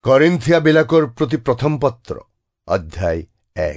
কৰিন্থিয়াবিলাকৰ প্ৰতি প্ৰথম পত্ৰ অধ্যায় 1।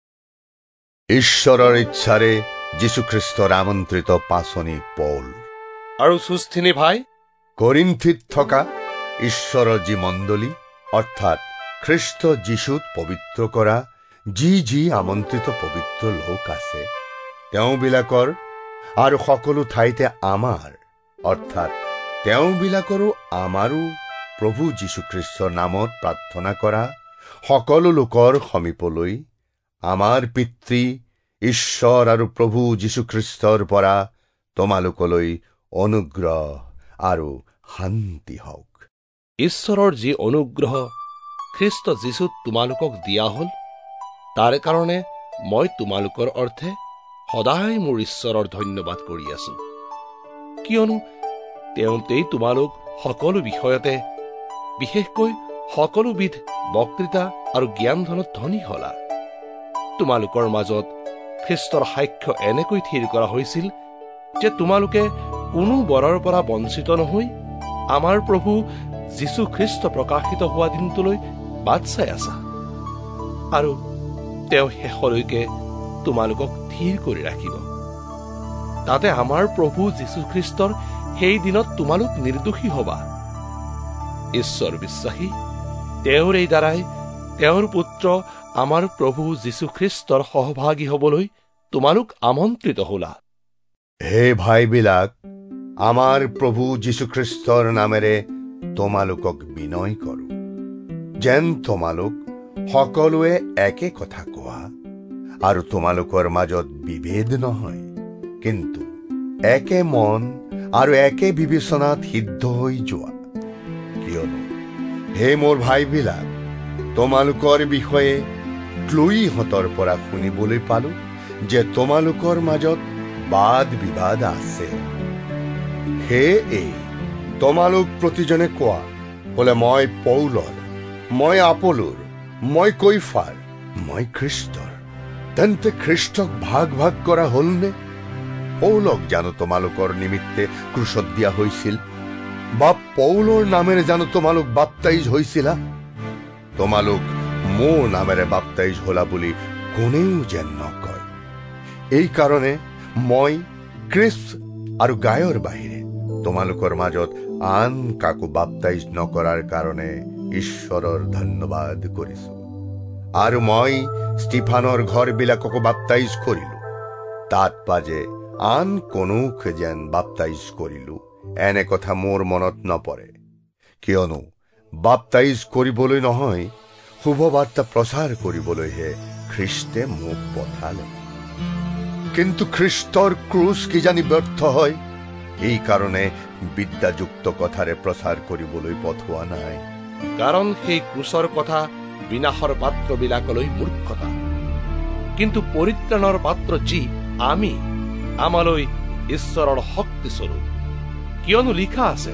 ঈশ্বৰৰ ইচ্ছাৰে যীশুখ্ৰীষ্টৰ আমন্ত্ৰিত পাচনি পৌল আৰু সুস্থিনী ভাই, কৰিন্থিত থকা ঈশ্বৰৰ যি মণ্ডলী অৰ্থাৎ খ্ৰীষ্ট যীশুত পবিত্ৰ কৰা যি আমন্ত্ৰিত পবিত্ৰ লোক আছে, তেওঁবিলাকৰ আৰু সকলো ঠাইতে আমাৰ অৰ্থাৎ তেওঁবিলাকৰো আমাৰো প্ৰভু যীশুখ্ৰীষ্টৰ নামত প্ৰাৰ্থনা কৰা সকলো লোকৰ সমীপলৈ আমাৰ পিতৃ ঈশ্বৰ আৰু প্ৰভু যীশুখ্ৰীষ্টৰ পৰা তোমালোকলৈ অনুগ্ৰহ আৰু শান্তি হওক। ঈশ্বৰৰ যি অনুগ্ৰহ খ্ৰীষ্ট যীশুত তোমালোকক দিয়া হ'ল, তাৰ কাৰণে মই তোমালোকৰ অৰ্থে সদায় মোৰ ঈশ্বৰৰ ধন্যবাদ কৰি আছো, কিয়নো তেওঁতেই তোমালোক সকলো বিষয়তে, বিশেষকৈ সকলোবিধ বক্তৃতা আৰু জ্ঞান ধনত ধনী হলা। তোমালোকৰ মাজত খ্ৰীষ্টৰ সাক্ষ্য এনেকৈ থিৰ কৰা হৈছিল যে তোমালোকে কোনো বৰৰ পৰা বঞ্চিত নহৈ আমাৰ প্ৰভু যীশু খ্ৰীষ্ট প্ৰকাশিত হোৱা দিনটোলৈ বাট চাই আছা, আৰু তেওঁ শেষলৈকে তোমালোকক থিৰ কৰি ৰাখিব। তাতে আমাৰ প্ৰভু যীশু খ্ৰীষ্টৰ সেই দিনত তোমালোক নিৰ্দোষী হবা। ঈশ্বৰ বিশ্বাসী, তেওঁৰ এই দ্বাৰাই তেওঁৰ পুত্ৰ আমাৰ প্ৰভু যীশুখ্ৰীষ্টৰ সহভাগী হবলৈ তোমালোক আমন্ত্ৰিত হলা। হে ভাইবিলাক, আমাৰ প্ৰভু যীশুখ্ৰীষ্টৰ নামেৰে তোমালোকক বিনয় কৰো, যেন তোমালোক সকলোৱে একে কথা কোৱা আৰু তোমালোকৰ মাজত বিভেদ নহয়, কিন্তু একে মন আৰু একে বিবেচনাত সিদ্ধ হৈ যোৱা। কিয়নো হে মোৰ ভাইবিলাক, তোমালোকৰ বিষয়ে ক্লোইহঁতৰ পৰা শুনিবলৈ পালো যে তোমালোকৰ মাজত বাদ বিবাদ আছে। সেয়ে তোমালোক প্ৰতিজনে কোৱা বোলে, মই পৌলৰ, মই আপোলৰ, মই কৈফাৰ, মই খ্ৰীষ্টৰ। তেন্তে খ্ৰীষ্টক ভাগ ভাগ কৰা হলনে? পৌলক জানো তোমালোকৰ নিমিত্তে ক্ৰুচত দিয়া হৈছিল, বা পৌলৰ নামেৰে জানো তোমালোক বাপ্তাইজ হৈছিলা? তোমালোক মোৰ নামেৰে বাপ্তাইজ হলা বুলি কোনেও যেন নকয়। এই কাৰণে মই ক্ৰিস্প আৰু গায়ৰ বাহিৰে তোমালোকৰ মাজত আন কাকো বাপ্তাইজ নকৰাৰ কাৰণে ঈশ্বৰৰ ধন্যবাদ কৰিছো। আৰু মই ষ্টিফানৰ ঘৰবিলাককো বাপ্তাইজ কৰিলো, তাত পাজে আন কোনোক যেন বাপ্তাইজ কৰিলো এনে কথা মোৰ মনত নপৰে, কিয়নো বাপ্তাইজ কৰিবলৈ নহয়, শুভবাৰ্তা প্ৰচাৰ কৰিবলৈহে খ্ৰীষ্টে মোক পঠালে। কিন্তু খ্ৰীষ্টৰ ক্ৰুচ কিজানি ব্যৰ্থ হয়, এই কাৰণে বিদ্যাযুক্ত কথাৰে প্ৰচাৰ কৰিবলৈ পঠোৱা নাই। কাৰণ সেই ক্ৰুচৰ কথা বিনাশৰ পাত্ৰবিলাকলৈ মূৰ্খতা, কিন্তু পৰিত্ৰাণৰ পাত্ৰ যি আমি, আমালৈ ঈশ্বৰৰ শক্তিস্বৰূপ। কিয়নো লিখা আছে,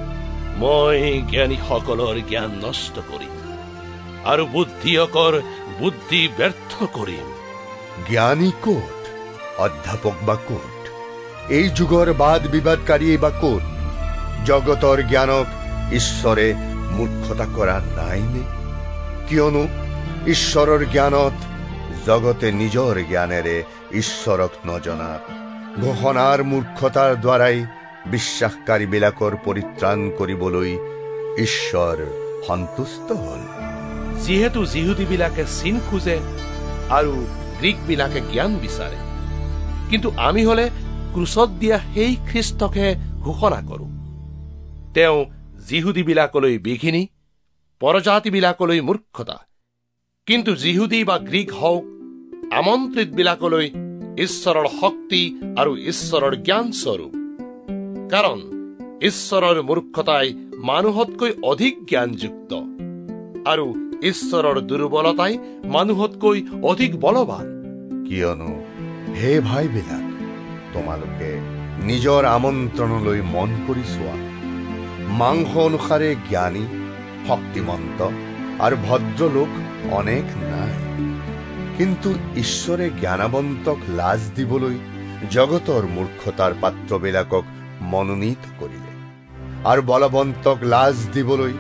মই জ্ঞানীসকলৰ জ্ঞান নষ্ট কৰিম আৰু বুদ্ধিয়কৰ বুদ্ধি ব্যৰ্থ কৰিম। জ্ঞানী কোট? অধ্যাপক বা কোট? এই যুগৰ বাদ বিবাদকাৰী বা কোট? জগতৰ জ্ঞানক ঈশ্বৰে মূৰ্খতা কৰা নাইনে? কিয়নো ঈশ্বৰৰ জ্ঞানত জগতে নিজৰ জ্ঞানেৰে ঈশ্বৰক নজনা ঘোষণাৰ মূৰ্খতাৰ দ্বাৰাই বিশ্বাসকাৰীবিলাকৰ পৰিত্ৰাণ কৰিবলৈ ঈশ্বৰ সন্তুষ্ট হল। যিহেতু যিহুদীবিলাকে চিন খোজে আৰু গ্ৰীকবিলাকে জ্ঞান বিচাৰে, কিন্তু আমি হলে ক্ৰুচত দিয়া সেই খ্ৰীষ্টকহে ঘোষণা কৰো। তেওঁ যিহুদীবিলাকলৈ বিঘিনি, পৰজাতিবিলাকলৈ মূৰ্খতা, কিন্তু যিহুদী বা গ্ৰীক হওক, আমন্ত্ৰিতবিলাকলৈ ঈশ্বৰৰ শক্তি আৰু ঈশ্বৰৰ জ্ঞান স্বৰূপ। কাৰণ ঈশ্বৰৰ মূৰ্খতাই মানুহতকৈ অধিক জ্ঞানযুক্ত, আৰু ঈশ্বৰৰ দুৰ্বলতাই মানুহতকৈ অধিক বলৱান। কিয়নো হে ভাইবিলাক, তোমালোকে নিজৰ আমন্ত্ৰণলৈ মন কৰি চোৱা। মাংস অনুসাৰে জ্ঞানী, শক্তিমন্ত আৰু ভদ্ৰলোক অনেক নাই, কিন্তু ঈশ্বৰে জ্ঞানৱন্তক লাজ দিবলৈ জগতৰ মূৰ্খতাৰ পাত্ৰবিলাকক মনোনীত কৰিলে, আৰু বলৱন্তক লাজ দিবলৈ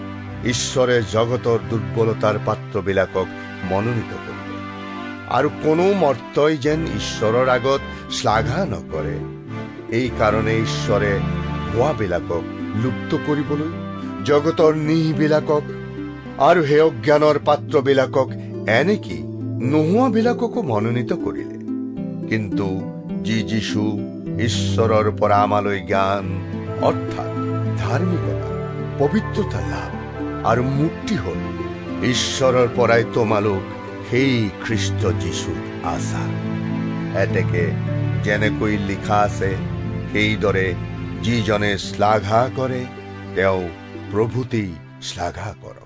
ঈশ্বৰে জগতৰ দুৰ্বলতাৰ পাত্ৰবিলাকক মনোনীত কৰিলে আৰু কোনো মৰ্তই যেন ঈশ্বৰৰ আগত শ্লাঘা নকৰে। এই কাৰণে ঈশ্বৰে হোৱাবিলাকক লুপ্ত কৰিবলৈ জগতৰ নীহবিলাকক আৰু সেই অজ্ঞানৰ পাত্ৰবিলাকক এনেকি নোহোৱাবিলাককো মনোনীত কৰিলে। কিন্তু যি যীশু ঈশ্বৰৰ পৰা আমালৈ জ্ঞান অৰ্থাৎ ধাৰ্মিকতা, পবিত্ৰতা লাভ আৰু মুক্তি হ'ল, ঈশ্বৰৰ পৰাই তোমালোক সেই খ্ৰীষ্ট যীশুত আছা। এতেকে যেনেকৈ লিখা আছে, সেইদৰে যিজনে শ্লাঘা কৰে তেওঁ প্ৰভুতেই শ্লাঘা কৰক।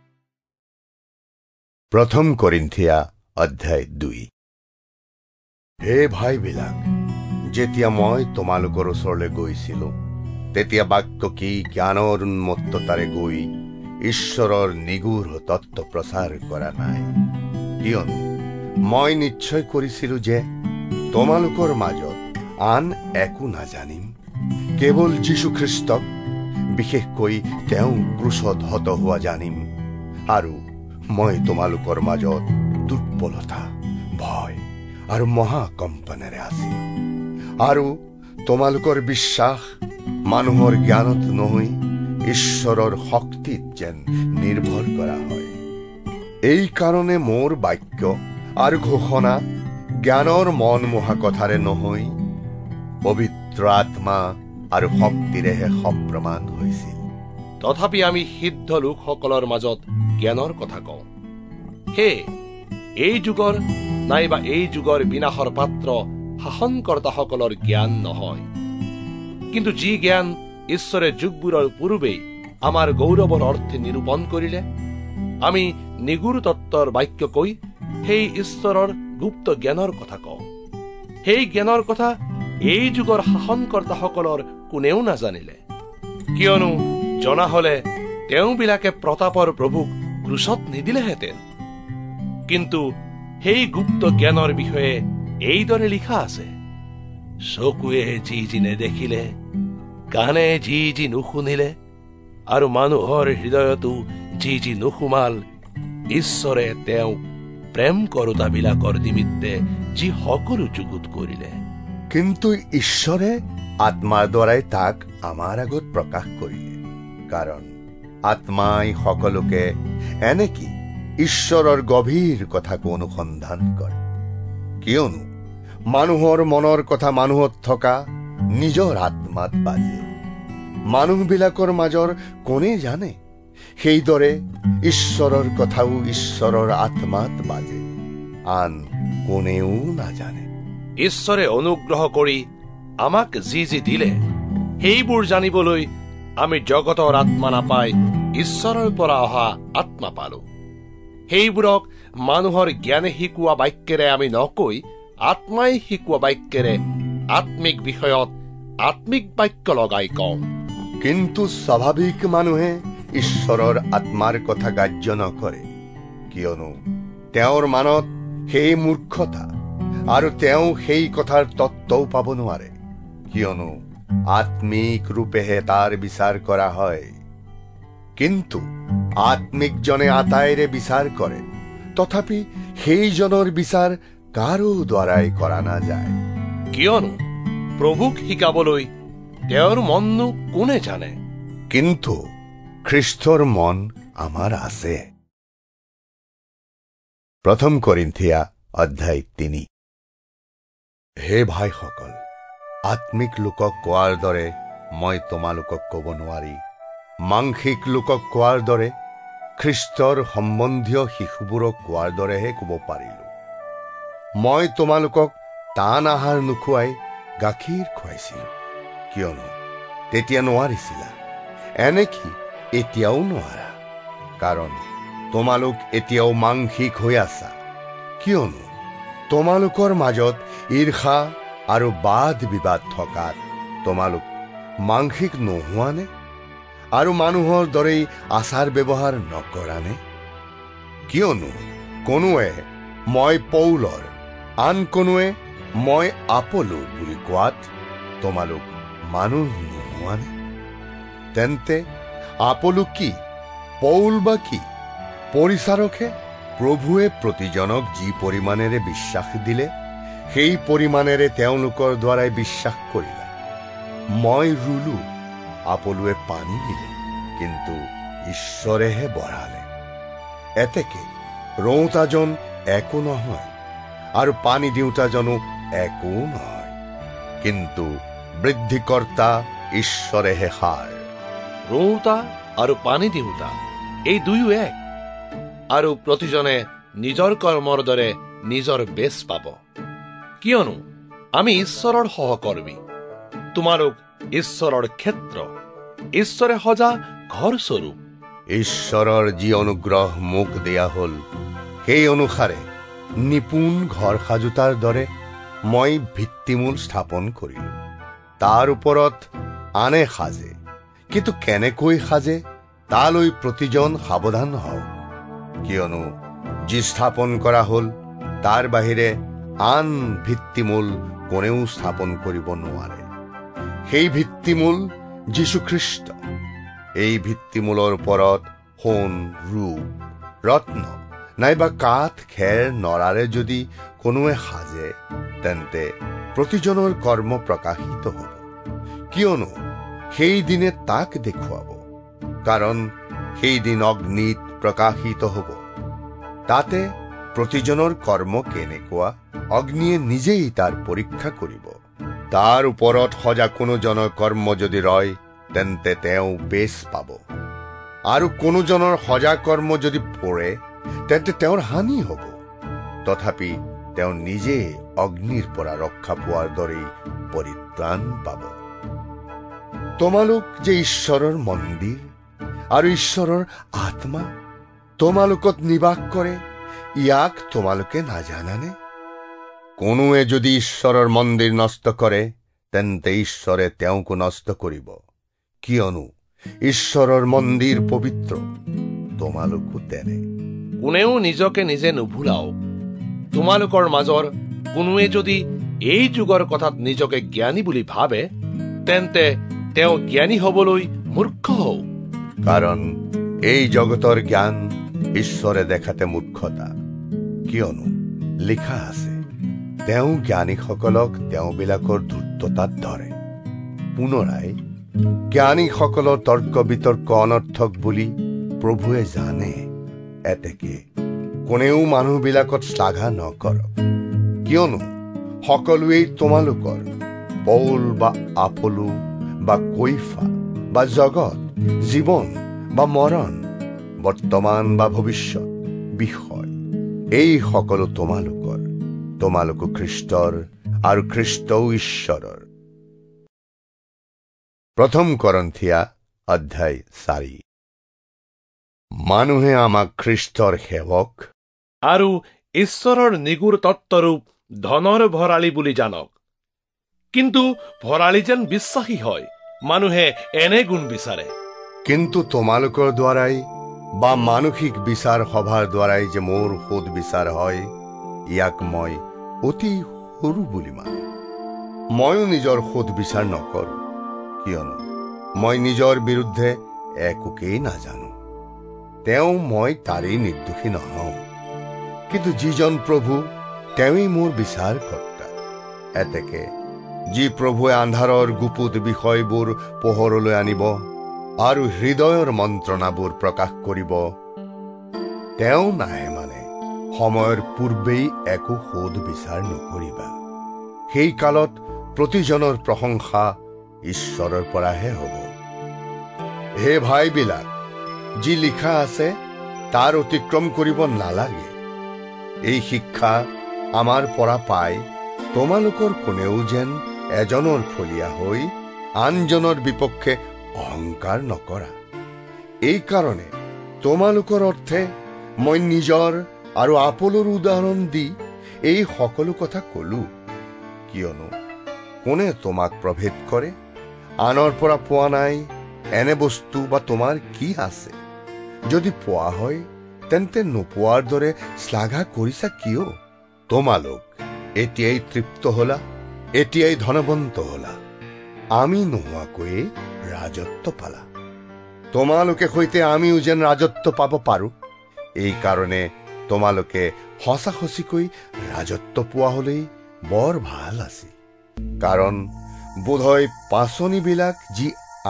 1 কৰিন্থিয়া অধ্যায় 2। হে ভাইবিলাক, যেতিয়া মই তোমালোকৰ ওচৰলৈ গৈছিলো, তেতিয়া বাক্য কি জ্ঞানৰ উন্মত্ততাৰে গৈ ঈশ্বৰৰ নিগূঢ় তত্ত্ব প্ৰচাৰ কৰা নাই। কিয়নো মই নিশ্চয় কৰিছিলো যে তোমালোকৰ মাজত আন একো নাজানিম, কেৱল যীশুখ্ৰীষ্টক, বিশেষকৈ তেওঁ ক্ৰুচত হত হোৱা জানিম। আৰু মই তোমালোকৰ মাজত দুৰ্বলতা, ভয় আৰু মহাকম্পনেৰে আছিল। আৰু তোমালোকৰ বিশ্বাস মানুহৰ জ্ঞানত নহয়, ঈশ্বৰৰ শক্তিত যেন নিৰ্ভৰ কৰা হয়। এই কাৰণে মোৰ বাক্য আৰু ঘোষণা জ্ঞানৰ মন মোহা কথাৰে নহয়, পবিত্ৰ আত্মা আৰু শক্তিৰেহে সপ্ৰমাণ হৈছিল। তথাপি আমি সিদ্ধ লোকসকলৰ মাজত জ্ঞানৰ কথা কওঁ। সেয়ে এই যুগৰ নাইবা এই যুগৰ বিনাশৰ পাত্ৰ শাসনকৰ্তাসকলৰ জ্ঞান নহয়, কিন্তু যি জ্ঞান ঈশ্বৰে যুগবোৰৰ পূৰ্বেই আমাৰ গৌৰৱৰ অৰ্থে নিৰূপণ কৰিলে, আমি নিগূঢ় তত্ত্বৰ বাক্য কৈ সেই ঈশ্বৰৰ গুপ্ত জ্ঞানৰ কথা কওঁ। সেই জ্ঞানৰ কথা এই যুগৰ শাসনকৰ্তাসকলৰ কোনেও নাজানিলে, কিয়নো জনা হলে তেওঁবিলাকে প্ৰতাপৰ প্ৰভুক ক্ৰুচত নিদিলেহেঁতেন। কিন্তু সেই গুপ্ত জ্ঞানৰ বিষয়ে এইদৰে লিখা আছে, চকুৱে যি যি নেদেখিলে, কাণে যি যি নুশুনিলে আৰু মানুহৰ হৃদয়তো যি যি নুসুমাল, ঈশ্বৰে তেওঁক প্ৰেম কৰোতাবিলাকৰ নিমিত্তে যি সকলো যুগুত কৰিলে। কিন্তু ঈশ্বৰে আত্মাৰ দ্বাৰাই তাক আমাৰ আগত প্ৰকাশ কৰিলে, কাৰণ আত্মাই সকলোকে এনেকি ঈশ্বৰৰ গভীৰ কথাক অনুসন্ধান কৰে। কিয়নো মানুহৰ মনৰ কথা মানুহত থকা নিজৰ আত্মাত বাজে। মানুহবিলাকৰ মাজৰ কোনে জানে? সেইদৰে ঈশ্বৰৰ কথাও ঈশ্বৰৰ আত্মাত বাজে, আন কোনেও নাজানে। ঈশ্বৰে অনুগ্ৰহ কৰি আমাক যি যি দিলে, সেইবোৰ জানিবলৈ আমি জগতৰ আত্মা নাপাই ঈশ্বৰৰ পৰা অহা আত্মা পালো। সেইবোৰক মানুহৰ জ্ঞানে শিকোৱা বাক্যেৰে আমি নকৈ, আত্মাই শিকোৱা বাক্যেৰে আত্মিক বিষয়ত আত্মিক বাক্য লগাই কওঁ। কিন্তু স্বাভাৱিক মানুহে ঈশ্বৰৰ আত্মাৰ কথা গ্ৰাহ্য নকৰে, কিয়নো তেওঁৰ মনত সেই মূৰ্খতা আৰু তেওঁ সেই কথাৰ তত্ত্বও পাব নোৱাৰে, কিয়নো আত্মিক ৰূপেহে তাৰ বিচাৰ কৰা হয়। কিন্তু আত্মিকজনে আটাইৰে বিচাৰ কৰে, তথাপি সেইজনৰ বিচাৰ কাৰো দ্বাৰাই কৰা নাযায়। কিয়নো প্ৰভুক শিকাবলৈ তেওঁৰ মননো কোনে জানে? কিন্তু খ্ৰীষ্টৰ মন আমাৰ আছে। 1 কৰিন্থিয়া অধ্যায় 3। হে ভাইসকল, আত্মিক লোকক কোৱাৰ দৰে মই তোমালোকক ক'ব নোৱাৰি, মাংসিক লোকক কোৱাৰ দৰে, খ্ৰীষ্টৰ সম্বন্ধীয় শিশুবোৰক কোৱাৰ দৰেহে ক'ব পাৰিলো। মই তোমালোকক টান আহাৰ নোখোৱাই গাখীৰ খুৱাইছিলো, কিয়নো তেতিয়া নোৱাৰিছিলা, এনেকি এতিয়াও নোৱাৰা, কাৰণ তোমালোক এতিয়াও মাংসিক হৈ আছা। কিয়নো তোমালোকৰ মাজত ঈৰ্ষা আৰু বাদ বিবাদ থকাত তোমালোক মাংসিক নোহোৱা নে? আৰু মানুহৰ দৰেই আচাৰ ব্যৱহাৰ নকৰা নে? কিয়নো কোনোৱে মই পৌলৰ, আন কোনোৱে মই আপলো বুলি কোৱাত তোমালোক মানুহ নোহোৱা নে? তেন্তে আপলো কি? পৌল বা কি? পৰিচাৰকহে প্ৰভুৱে প্ৰতিজনক যি পৰিমাণেৰে বিশ্বাস দিলে সেই পৰিমাণেৰে তেওঁলোকৰ দ্বাৰাই বিশ্বাস কৰিলা। মই ৰুলো, আপলোৱে পানী দিলে, কিন্তু ঈশ্বৰেহে বঢ়ালে। এতেকে ৰওঁতাজন একো নহয় আৰু পানী দিওঁতাজনো একো নহয়, কিন্তু বৃদ্ধিকৰ্তা ঈশ্বৰেহে সাৰ। ৰওঁতা আৰু পানী দিওঁতা এই দুয়ো এক, আৰু প্ৰতিজনে নিজৰ কৰ্মৰ দৰে নিজৰ বেচ পাব। কিয়নো আমি ঈশ্বৰৰ সহকৰ্মী, তোমালোক ঈশ্বৰৰ ক্ষেত্ৰ, ঈশ্বৰে সজা ঘৰ স্বৰূপ। ঈশ্বৰৰ যি অনুগ্ৰহ মোক দিয়া হ'ল, সেই অনুসাৰে নিপুণ ঘৰ সাজোতাৰ দৰে মই ভিত্তিমূল স্থাপন কৰিলো। তাৰ ওপৰত আনে সাজে, কিন্তু কেনেকৈ সাজে তালৈ প্ৰতিজন সাৱধান হওক। কিয়নো যি স্থাপন কৰা হ'ল তাৰ বাহিৰে আন ভিত্তিমূল কোনেও স্থাপন কৰিব নোৱাৰে। সেই ভিত্তিমূল যীশুখ্ৰীষ্ট। এই ভিত্তিমূলৰ ওপৰত সোণ, ৰূপ, ৰত্ন নাইবা কাঠ, খেৰ, নৰাৰে যদি কোনোৱে সাজে, তেন্তে প্ৰতিজনৰ কৰ্ম প্ৰকাশিত হ'ব, কিয়নো সেই দিনে তাক দেখুৱাব। কাৰণ সেই দিন অগ্নিত প্ৰকাশিত হ'ব। তাতে প্ৰতিজনৰ কৰ্ম কেনেকুৱা অগ্নিয়ে নিজেই তাৰ পৰীক্ষা কৰিব। তাৰ ওপৰত সজা কোনোজনৰ কৰ্ম যদি ৰয়, তেন্তে তেওঁ বেচ পাব, আৰু কোনোজনৰ সজা কৰ্ম যদি পৰে, তেন্তে তেওঁৰ হানি হ'ব। তথাপি তেওঁ নিজে অগ্নিৰ পৰা ৰক্ষা পোৱাৰ দৰেই পৰিত্ৰাণ পাব। তোমালোক যে ঈশ্বৰৰ মন্দিৰ আৰু ঈশ্বৰৰ আত্মা তোমালোকত নিবাস কৰে, ইয়াক তোমালোকে নাজানানে? কোনোৱে যদি ঈশ্বৰৰ মন্দিৰ নষ্ট কৰে, তেন্তে ঈশ্বৰে তেওঁকো নষ্ট কৰিব। কিয়নো ঈশ্বৰৰ মন্দিৰ পবিত্ৰ, তোমালোকো তেনে। কোনেও নিজকে নিজে নুভুলাওক। তোমালোকৰ মাজৰ কোনোৱে যদি এই যুগৰ কথাত নিজকে জ্ঞানী বুলি ভাবে, তেন্তে তেওঁ জ্ঞানী হবলৈ মূৰ্খ হওক। কাৰণ এই জগতৰ জ্ঞান ঈশ্বৰে দেখাতে মূৰ্খতা। কিয়নো লিখা আছে, তেওঁ জ্ঞানীসকলক তেওঁবিলাকৰ ধূৰ্ততাত ধৰে। পুনৰাই জ্ঞানীসকলৰ তৰ্ক বিতৰ্ক অনৰ্থক বুলি প্ৰভুৱে জানে। এতেকে কোনেও মানুহবিলাকত শ্লাঘা নকৰক। কিয়নো সকলোৱেই তোমালোকৰ, পৌল বা আপলো বা কৈফা বা জগত, জীৱন বা মৰণ, বৰ্তমান বা ভৱিষ্যত বিষয়, এই সকলো তোমালোকৰ, তোমালোকো খ্ৰীষ্টৰ আৰু খ্ৰীষ্টও ঈশ্বৰৰ। প্ৰথম কৰন্থিয়া অধ্যায় 4। মানুহে আমাক খ্ৰীষ্টৰ সেৱক আৰু ঈশ্বৰৰ নিগুৰ তত্ত্বৰূপ ধনৰ ভঁৰালী বুলি জানক। কিন্তু ভঁৰালী যেন বিশ্বাসী হয়, মানুহে এনে গুণ বিচাৰে। কিন্তু তোমালোকৰ দ্বাৰাই বা মানসিক বিচাৰ সভাৰ দ্বাৰাই যে মোৰ সোধ বিচাৰ হয়, ইয়াক মই অতি সৰু বুলি মানো। ময়ো নিজৰ সোধ বিচাৰ নকৰো, কিয়নো মই নিজৰ বিৰুদ্ধে একোকেই নাজানো। মই তাৰেই নিৰ্দোষী নহওঁ। কিন্তু যিজন প্ৰভু, তেওঁই মোৰ বিচাৰ কৰ্তা। এতেকে যি প্ৰভুৱে আন্ধাৰৰ গুপুত বিষয়বোৰ পোহৰলৈ আনিব আৰু হৃদয়ৰ মন্ত্ৰণাবোৰ প্ৰকাশ কৰিব, তেওঁ নাহে মানে সময়ৰ পূৰ্বেই একো সোধ বিচাৰ নকৰিবা। সেই কালত প্ৰতিজনৰ প্ৰশংসা ঈশ্বৰৰ পৰাহে হ'ব। হে ভাইবিলাক, যি লিখা আছে তাৰ অতিক্ৰম কৰিব নালাগে। এই শিক্ষা আমাৰ পৰা পাই তোমালোকৰ কোনেও যেন এজনৰ ফলীয়া হৈ আনজনৰ বিপক্ষে অহংকাৰ নকৰা। এই কাৰণে তোমালোকৰ অৰ্থে মই নিজৰ আৰু আপোলৰ উদাহৰণ দি এই সকলো কথা কলো। কিয়নো কোনে তোমাক প্ৰভেদ কৰে? আনৰ পৰা পোৱা নাই এনে বস্তু বা তোমাৰ কি আছে? যদি পোৱা হয়, তেন্তে নোপোৱাৰ দৰে শ্লাঘা কৰিছা কিয়? তোমালোক এতিয়াই তৃপ্ত হলা, এতিয়াই ধনৱন্ত হলা, আমি নোহোৱাকৈয়ে ৰাজত্ব পালা। তোমালোকে সৈতে আমিও যেন ৰাজত্ব পাব পাৰো। এই কাৰণে তোমালোকে সঁচা সঁচিকৈ ৰাজত্ব পোৱা হলেই বৰ ভাল আছিল। কাৰণ বোধহয় পাচনিবিলাক যি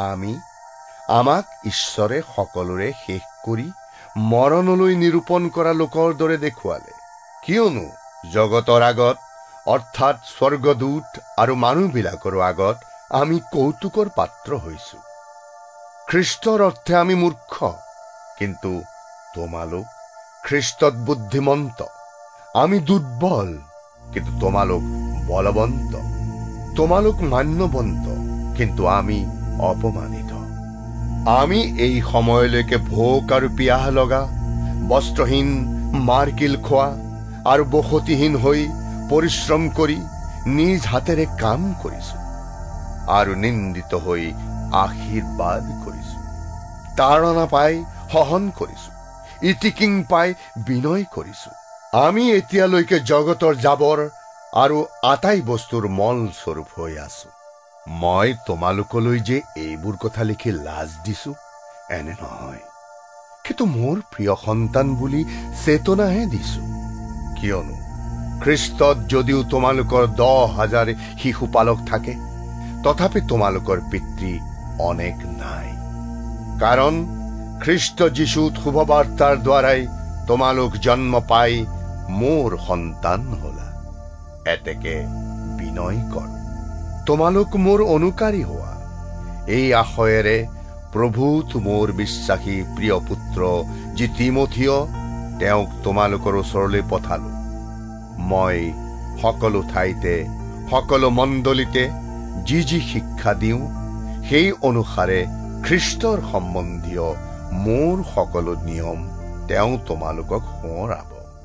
আমাক ঈশ্বৰে সকলোৰে শেষ কৰি মৰণলৈ নিৰূপণ কৰা লোকৰ দৰে দেখুৱালে। কিয়নো জগতৰ আগত অৰ্থাৎ স্বৰ্গদূত আৰু মানুহবিলাকৰ আগত আমি কৌতুকৰ পাত্ৰ হৈছো। খ্ৰীষ্টৰ অৰ্থে আমি মূৰ্খ, কিন্তু তোমালোক খ্ৰীষ্টত বুদ্ধিমন্ত। আমি দুৰ্বল, কিন্তু তোমালোক বলৱন্ত। তোমালোক মান্যৱন্ত, কিন্তু আমি অপমানিত। আমি এই সময়লৈকে ভোক আৰু পিয়াহ লগা, বস্ত্ৰহীন, মাৰকিল খোৱা আৰু বসতিহীন হৈ পৰিশ্ৰম কৰি নিজ হাতেৰে কাম কৰিছো আৰু নিন্দিত হৈ আশীৰ্বাদ কৰিছো। তাৰণা পাই সহন কৰিছো, ইটিকিং পাই বিনয় কৰিছো। আমি এতিয়ালৈকে জগতৰ জাবৰ আৰু আটাই বস্তুৰ মল স্বৰূপ হৈ আছো। মই তোমালোকলৈ যে এইবোৰ কথা লিখি লাজ দিছো এনে নহয়, কিন্তু মোৰ প্ৰিয় সন্তান বুলি চেতনাহে দিছো। কিয়নো খ্ৰীষ্টত যদিও তোমালোকৰ 10,000 শিশুপালক থাকে, তথাপি তোমালোকৰ পিতৃ অনেক নাই। কাৰণ খ্ৰীষ্ট যীশুত শুভবাৰ্তাৰ দ্বাৰাই তোমালোক জন্ম পাই মোৰ সন্তান হলা। এতেকে বিনয় কৰো, তোমালোক মোৰ অনুকাৰী হোৱা। এই আশয়েৰে প্ৰভুত মোৰ বিশ্বাসী প্ৰিয় পুত্ৰ যি তিমথিয়, তেওঁক তোমালোকৰ ওচৰলৈ পঠালো। মই সকলো ঠাইতে সকলো মণ্ডলীতে যি যি শিক্ষা দিওঁ, সেই অনুসাৰে খ্ৰীষ্টৰ সম্বন্ধীয় মোৰ সকলো নিয়ম তেওঁ তোমালোকক সোঁৱৰাব।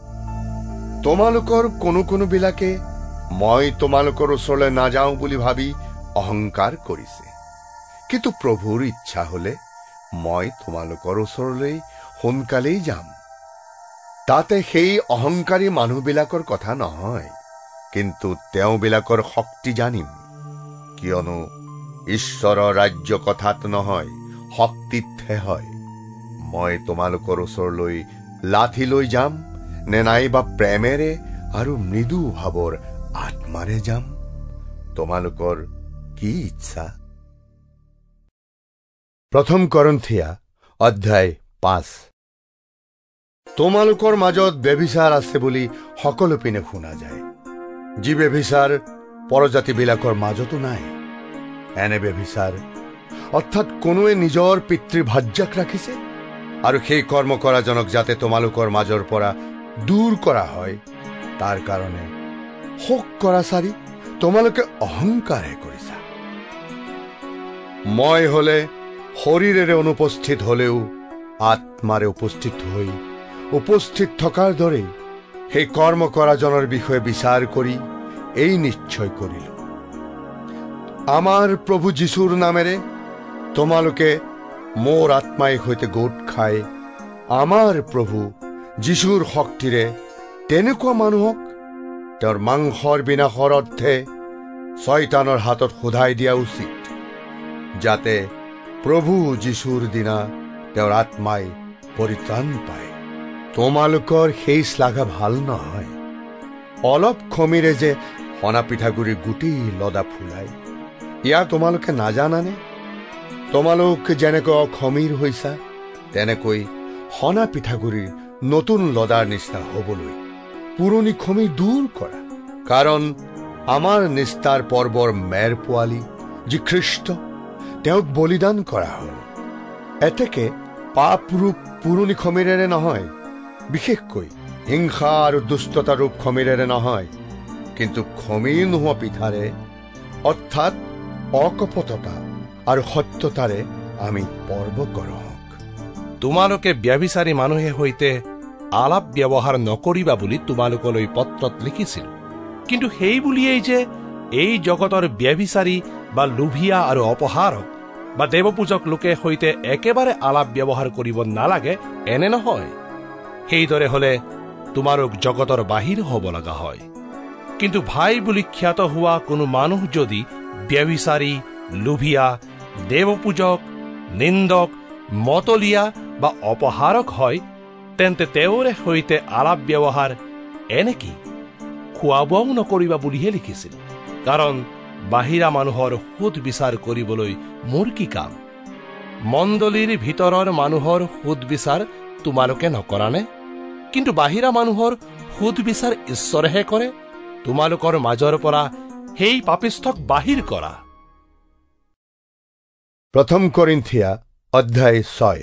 তোমালোকৰ কোনো বিলাকে মই তোমালোকৰ ওচৰলৈ নাযাওঁ বুলি ভাবি অহংকাৰ কৰিছে, কিন্তু প্ৰভুৰ ইচ্ছা হলে মই তোমালোকৰ ওচৰলৈ সোনকালেই যাম। তাতে সেই অহংকাৰী মানুহবিলাকৰ কথা নহয়, কিন্তু তেওঁবিলাকৰ শক্তি জানিম। কিয়নো ঈশ্বৰৰ ৰাজ্য কথাত নহয়, শক্তিতহে হয়। মই তোমালোকৰ ওচৰলৈ লাঠি লৈ যাম নে নাইবা প্ৰেমেৰে আৰু মৃদু ভাৱৰ আত্মাৰে যাম? তোমালোকৰ কি ইচ্ছা? প্ৰথম কৰিন্থিয়া অধ্যায় 5। তোমালোকৰ মাজত ব্যভিচাৰ আছে বুলি সকলো পিনে শুনা যায়। যি ব্যভিচাৰ পৰজাতিবিলাকৰ মাজতো নাই। এনে ব্যভিচাৰ অৰ্থাৎ কোনোৱে নিজৰ পিতৃভাৰ্যাক ৰাখিছে, আৰু সেই কৰ্ম কৰাজনক যাতে তোমালোকৰ মাজৰ পৰা দূৰ কৰা হয়, তাৰ কাৰণে শোক কৰা চাৰি তোমালোকে অহংকাৰহে কৰিছা। মই হলে শৰীৰেৰে অনুপস্থিত হলেও আত্মাৰে উপস্থিত হৈ উপস্থিত থকাৰ দৰে সেই কৰ্ম কৰাজনৰ বিষয়ে বিচাৰ কৰি এই নিশ্চয় কৰিলো, আমাৰ প্ৰভু যীশুৰ নামেৰে তোমালোকে মোৰ আত্মাই সৈতে গোট খাই আমাৰ প্ৰভু যীশুৰ শক্তিৰে তেনেকুৱা মানুহক তেওঁৰ মাংসৰ বিনাশৰ অৰ্থে শয়তানৰ হাতত সোধাই দিয়া উচিত, যাতে প্ৰভু যীশুৰ দিনা তেওঁৰ আত্মাই পৰিত্ৰাণ পায়। তোমালোকৰ সেই শ্লাঘা ভাল নহয়। অলপ খমিৰে যে সনা পিঠাগুৰিৰ গোটেই লদা ফুলাই, ইয়া তোমালোকে নাজানানে? তোমালোক যেনেকৈ অখমিৰ হৈছা, তেনেকৈ সনা পিঠাগুৰিৰ নতুন লদাৰ নিচিনা হবলৈ পুৰণি খমিৰ দূৰ কৰা। কাৰণ আমাৰ নিস্তাৰ পৰ্বৰ মেৰ পোৱালি যি খ্ৰীষ্ট, তেওঁক বলিদান কৰা হল। এতেকে পাপ ৰূপ পুৰণি খমিৰেৰে নহয়, বিশেষকৈ হিংসা আৰু দুষ্টতা ৰূপ খমিৰেৰে নহয়, কিন্তু খমিৰ নোহোৱা পিঠাৰে অৰ্থাৎ অকপটতা আৰু সত্যতাৰে আমি পৰ্ব কৰোঁ। তোমালোকে ব্যভিচাৰী মানুহে সৈতে আলাপ ব্যৱহাৰ নকৰিবা বুলি তোমালোকলৈ পত্ৰত লিখিছিলো। কিন্তু সেই বুলিয়েই যে এই জগতৰ ব্যভিচাৰী বা লোভিয়া আৰু অপহাৰক বা দেৱপূজক লোকে সৈতে একেবাৰে আলাপ ব্যৱহাৰ কৰিব নালাগে এনে নহয়। সেইদৰে হলে তোমালোক জগতৰ বাহিৰ হ'ব লগা হয়। কিন্তু ভাই বুলি খ্যাত হোৱা কোনো মানুহ যদি ব্যভিচাৰী, লোভিয়া, দেৱপূজক, নিন্দক মতলীয়া বা অপহাৰক হয়, তেন্তে তেওঁৰে সৈতে আলাপ ব্যৱহাৰ এনেকি খোৱা বোৱাও নকৰিবা বুলিহে লিখিছিল। কাৰণ বাহিৰা মানুহৰ সুদ বিচাৰ কৰিবলৈ মোৰ কি কাম? মণ্ডলীৰ ভিতৰৰ মানুহৰ সুদ বিচাৰ তোমালোকে নকৰানে? কিন্তু বাহিৰা মানুহৰ সুদ বিচাৰ ঈশ্বৰেহে কৰে। তোমালোকৰ মাজৰ পৰা সেই পাপিষ্ঠক বাহিৰ কৰা। প্ৰথম কৰিন্থিয়া অধ্যায় 6।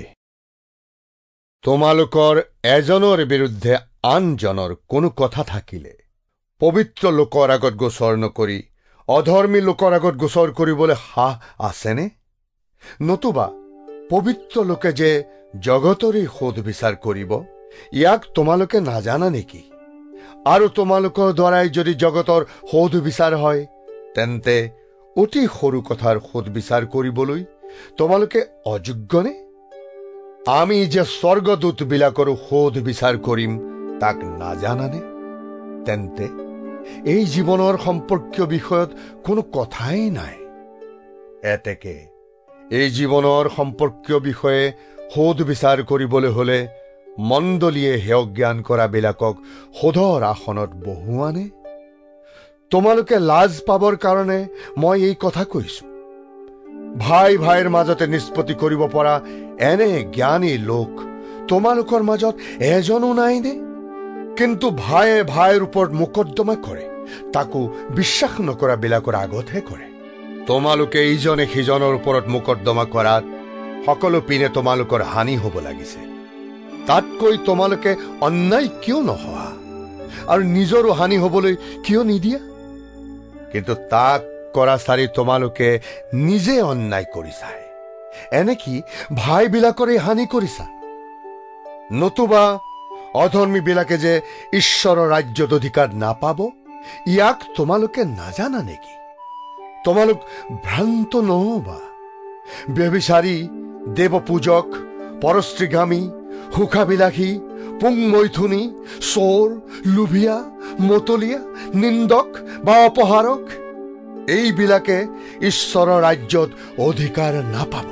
তোমালোকৰ এজনৰ বিৰুদ্ধে আনজনৰ কোনো কথা থাকিলে পবিত্ৰ লোকৰ আগত গোচৰ নকৰি অধৰ্মী লোকৰ আগত গোচৰ কৰিবলৈ হাহ আছেনে? নতুবা পবিত্ৰ লোকে যে জগতৰে সুদ বিচাৰ কৰিব, ইয়াক তোমালোকে নাজানা নেকি? আৰু তোমালোকৰ দ্বাৰাই যদি জগতৰ সুদ বিচাৰ হয়, তেন্তে অতি সৰু কথাৰ সুদ বিচাৰ কৰিবলৈ তোমালোকে অযোগ্যনে? আমি যে স্বৰ্গদূত বিলাকৰো সুদ বিচাৰ কৰিম, তাক নাজানানে? তেন্তে এই জীৱনৰ সম্পৰ্কীয় বিষয়ত কোনো কথাই নাই। এতেকে এই জীৱনৰ সম্পৰ্কীয় বিষয়ে সুদ বিচাৰ কৰিবলৈ হলে মণ্ডলীয়ে হেয় জ্ঞান কৰা বিলাকক সুদৰ আসনত বহুৱানে? তোমালোকে লাজ পাবৰ কাৰণে মই এই কথা কৈছো। ভাই ভাইৰ মাজতে নিষ্পত্তি কৰিব পৰা এনে জ্ঞানী লোক তোমালোকৰ মাজত এজনো নাইনে? কিন্তু ভাইয়ে ভাইৰ ওপৰত মোকদ্দমা কৰে, তাকো বিশ্বাস নকৰা বিলাকৰ আগতহে কৰে। তোমালোকে ইজনে সিজনৰ ওপৰত মোকদ্দমা কৰাত সকলো পিনে তোমালোকৰ হানি হ'ব লাগিছে। তাতকৈ তোমালোকে অন্যায় কিয় নোহোৱা আৰু নিজৰো হানি হবলৈ কিয় নিদিয়া? কিন্তু তাক কৰা চাৰি তোমালোকে নিজে অন্যায় কৰিছাই, এনেকি ভাই বিলাকৰে হানি কৰিছা। নতুবা অধৰ্মী বিলাকে যে ঈশ্বৰৰ ৰাজ্যত অধিকাৰ নাপাব, ইয়াক তোমালোকে নাজানা নেকি? তোমালোক ভ্ৰান্ত নহবা। ব্যভিচাৰী, দেৱপূজক, পৰস্ত্ৰীগামী, সুখাবিলাসী, পুংমৈথুনী, চোৰ, লোভিয়া, মতলীয়া, নিন্দক বা অপহাৰক, এইবিলাকে ঈশ্বৰৰ ৰাজ্যত অধিকাৰ নাপাব।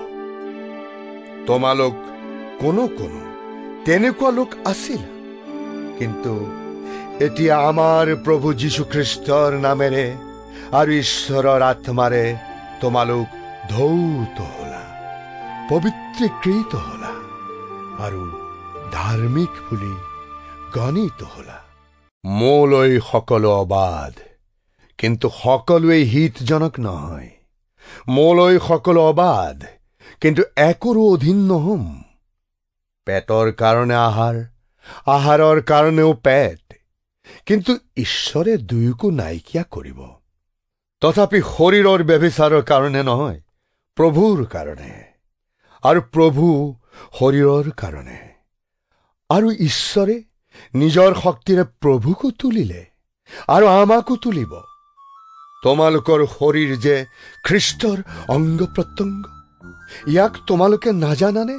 তোমালোক কোনো তেনেকুৱা লোক আছিল, কিন্তু এতিয়া আমাৰ প্ৰভু যীশুখ্ৰীষ্টৰ নামেৰে আৰু ঈশ্বৰৰ আত্মাৰে তোমালোক ধৌত হলা, পবিত্ৰীকৃত হলা আৰু ধাৰ্মিক বুলি গণিত হলা। মোলৈ সকলো অবাধ, কিন্তু সকলোৱে হিতজনক নহয়। মোলৈ সকলো অবাধ, কিন্তু একৰো অধীন নহম। পেটৰ কাৰণে আহাৰ, আহাৰৰ কাৰণেও পেট, কিন্তু ঈশ্বৰে দুয়োকো নাইকিয়া কৰিব। তথাপি শৰীৰৰ ব্যভিচাৰৰ কাৰণে নহয়, প্ৰভুৰ কাৰণে, আৰু প্ৰভু শৰীৰৰ কাৰণে। আৰু ঈশ্বৰে নিজৰ শক্তিৰে প্ৰভুকো তুলিলে আৰু আমাকো তুলিব। তোমালোকৰ শৰীৰ যে খ্ৰীষ্টৰ অংগ প্ৰত্যংগ, ইয়াক তোমালোকে নাজানানে?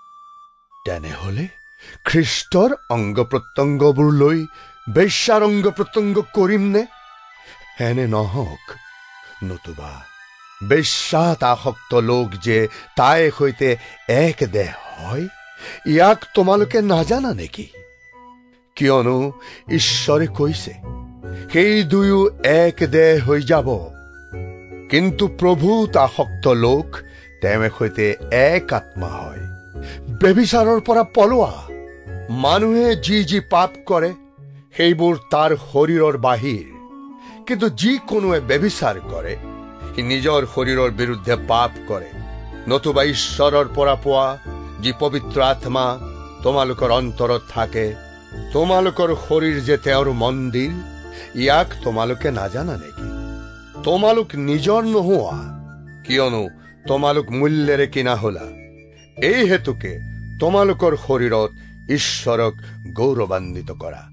তেনেহলে খ্ৰীষ্টৰ অংগ প্ৰত্যংগবোৰ লৈ বেশ্যাৰ অংগ প্ৰত্যংগ কৰিম নে? এনে নহওক। নতুবা বেশ্যাত আসক্ত লোক যে তাইৰ সৈতে এক দেহ হয়, ইয়াক তোমালোকে নাজানা নেকি? কিয়নো ঈশ্বৰে কৈছে, সেই দুয়ো এক দেহ হৈ যাব। কিন্তু প্ৰভুত আসক্ত লোক তেওঁৰ সৈতে এক আত্মা হয়। ব্যভিচাৰৰ পৰা পলোৱা। মানুহে যি পাপ কৰে সেইবোৰ তাৰ শৰীৰৰ বাহিৰ, কিন্তু যিকোনোৱে ব্যভিচাৰ কৰে সি নিজৰ শৰীৰৰ বিৰুদ্ধে পাপ কৰে। নতুবা ঈশ্বৰৰ পৰা পোৱা যি পবিত্ৰ আত্মা তোমালোকৰ অন্তৰত থাকে, তোমালোকৰ শৰীৰ যে তেওঁৰ মন্দিৰ, ইয়াক তোমালোকে নাজানা নেকি? তোমালোক নিজৰ নোহোৱা, কিয়নো তোমালোক মূল্যেৰে কিনা হলা। এই হেতুকে তোমালোকৰ শৰীৰত ঈশ্বৰক গৌৰৱান্বিত কৰা।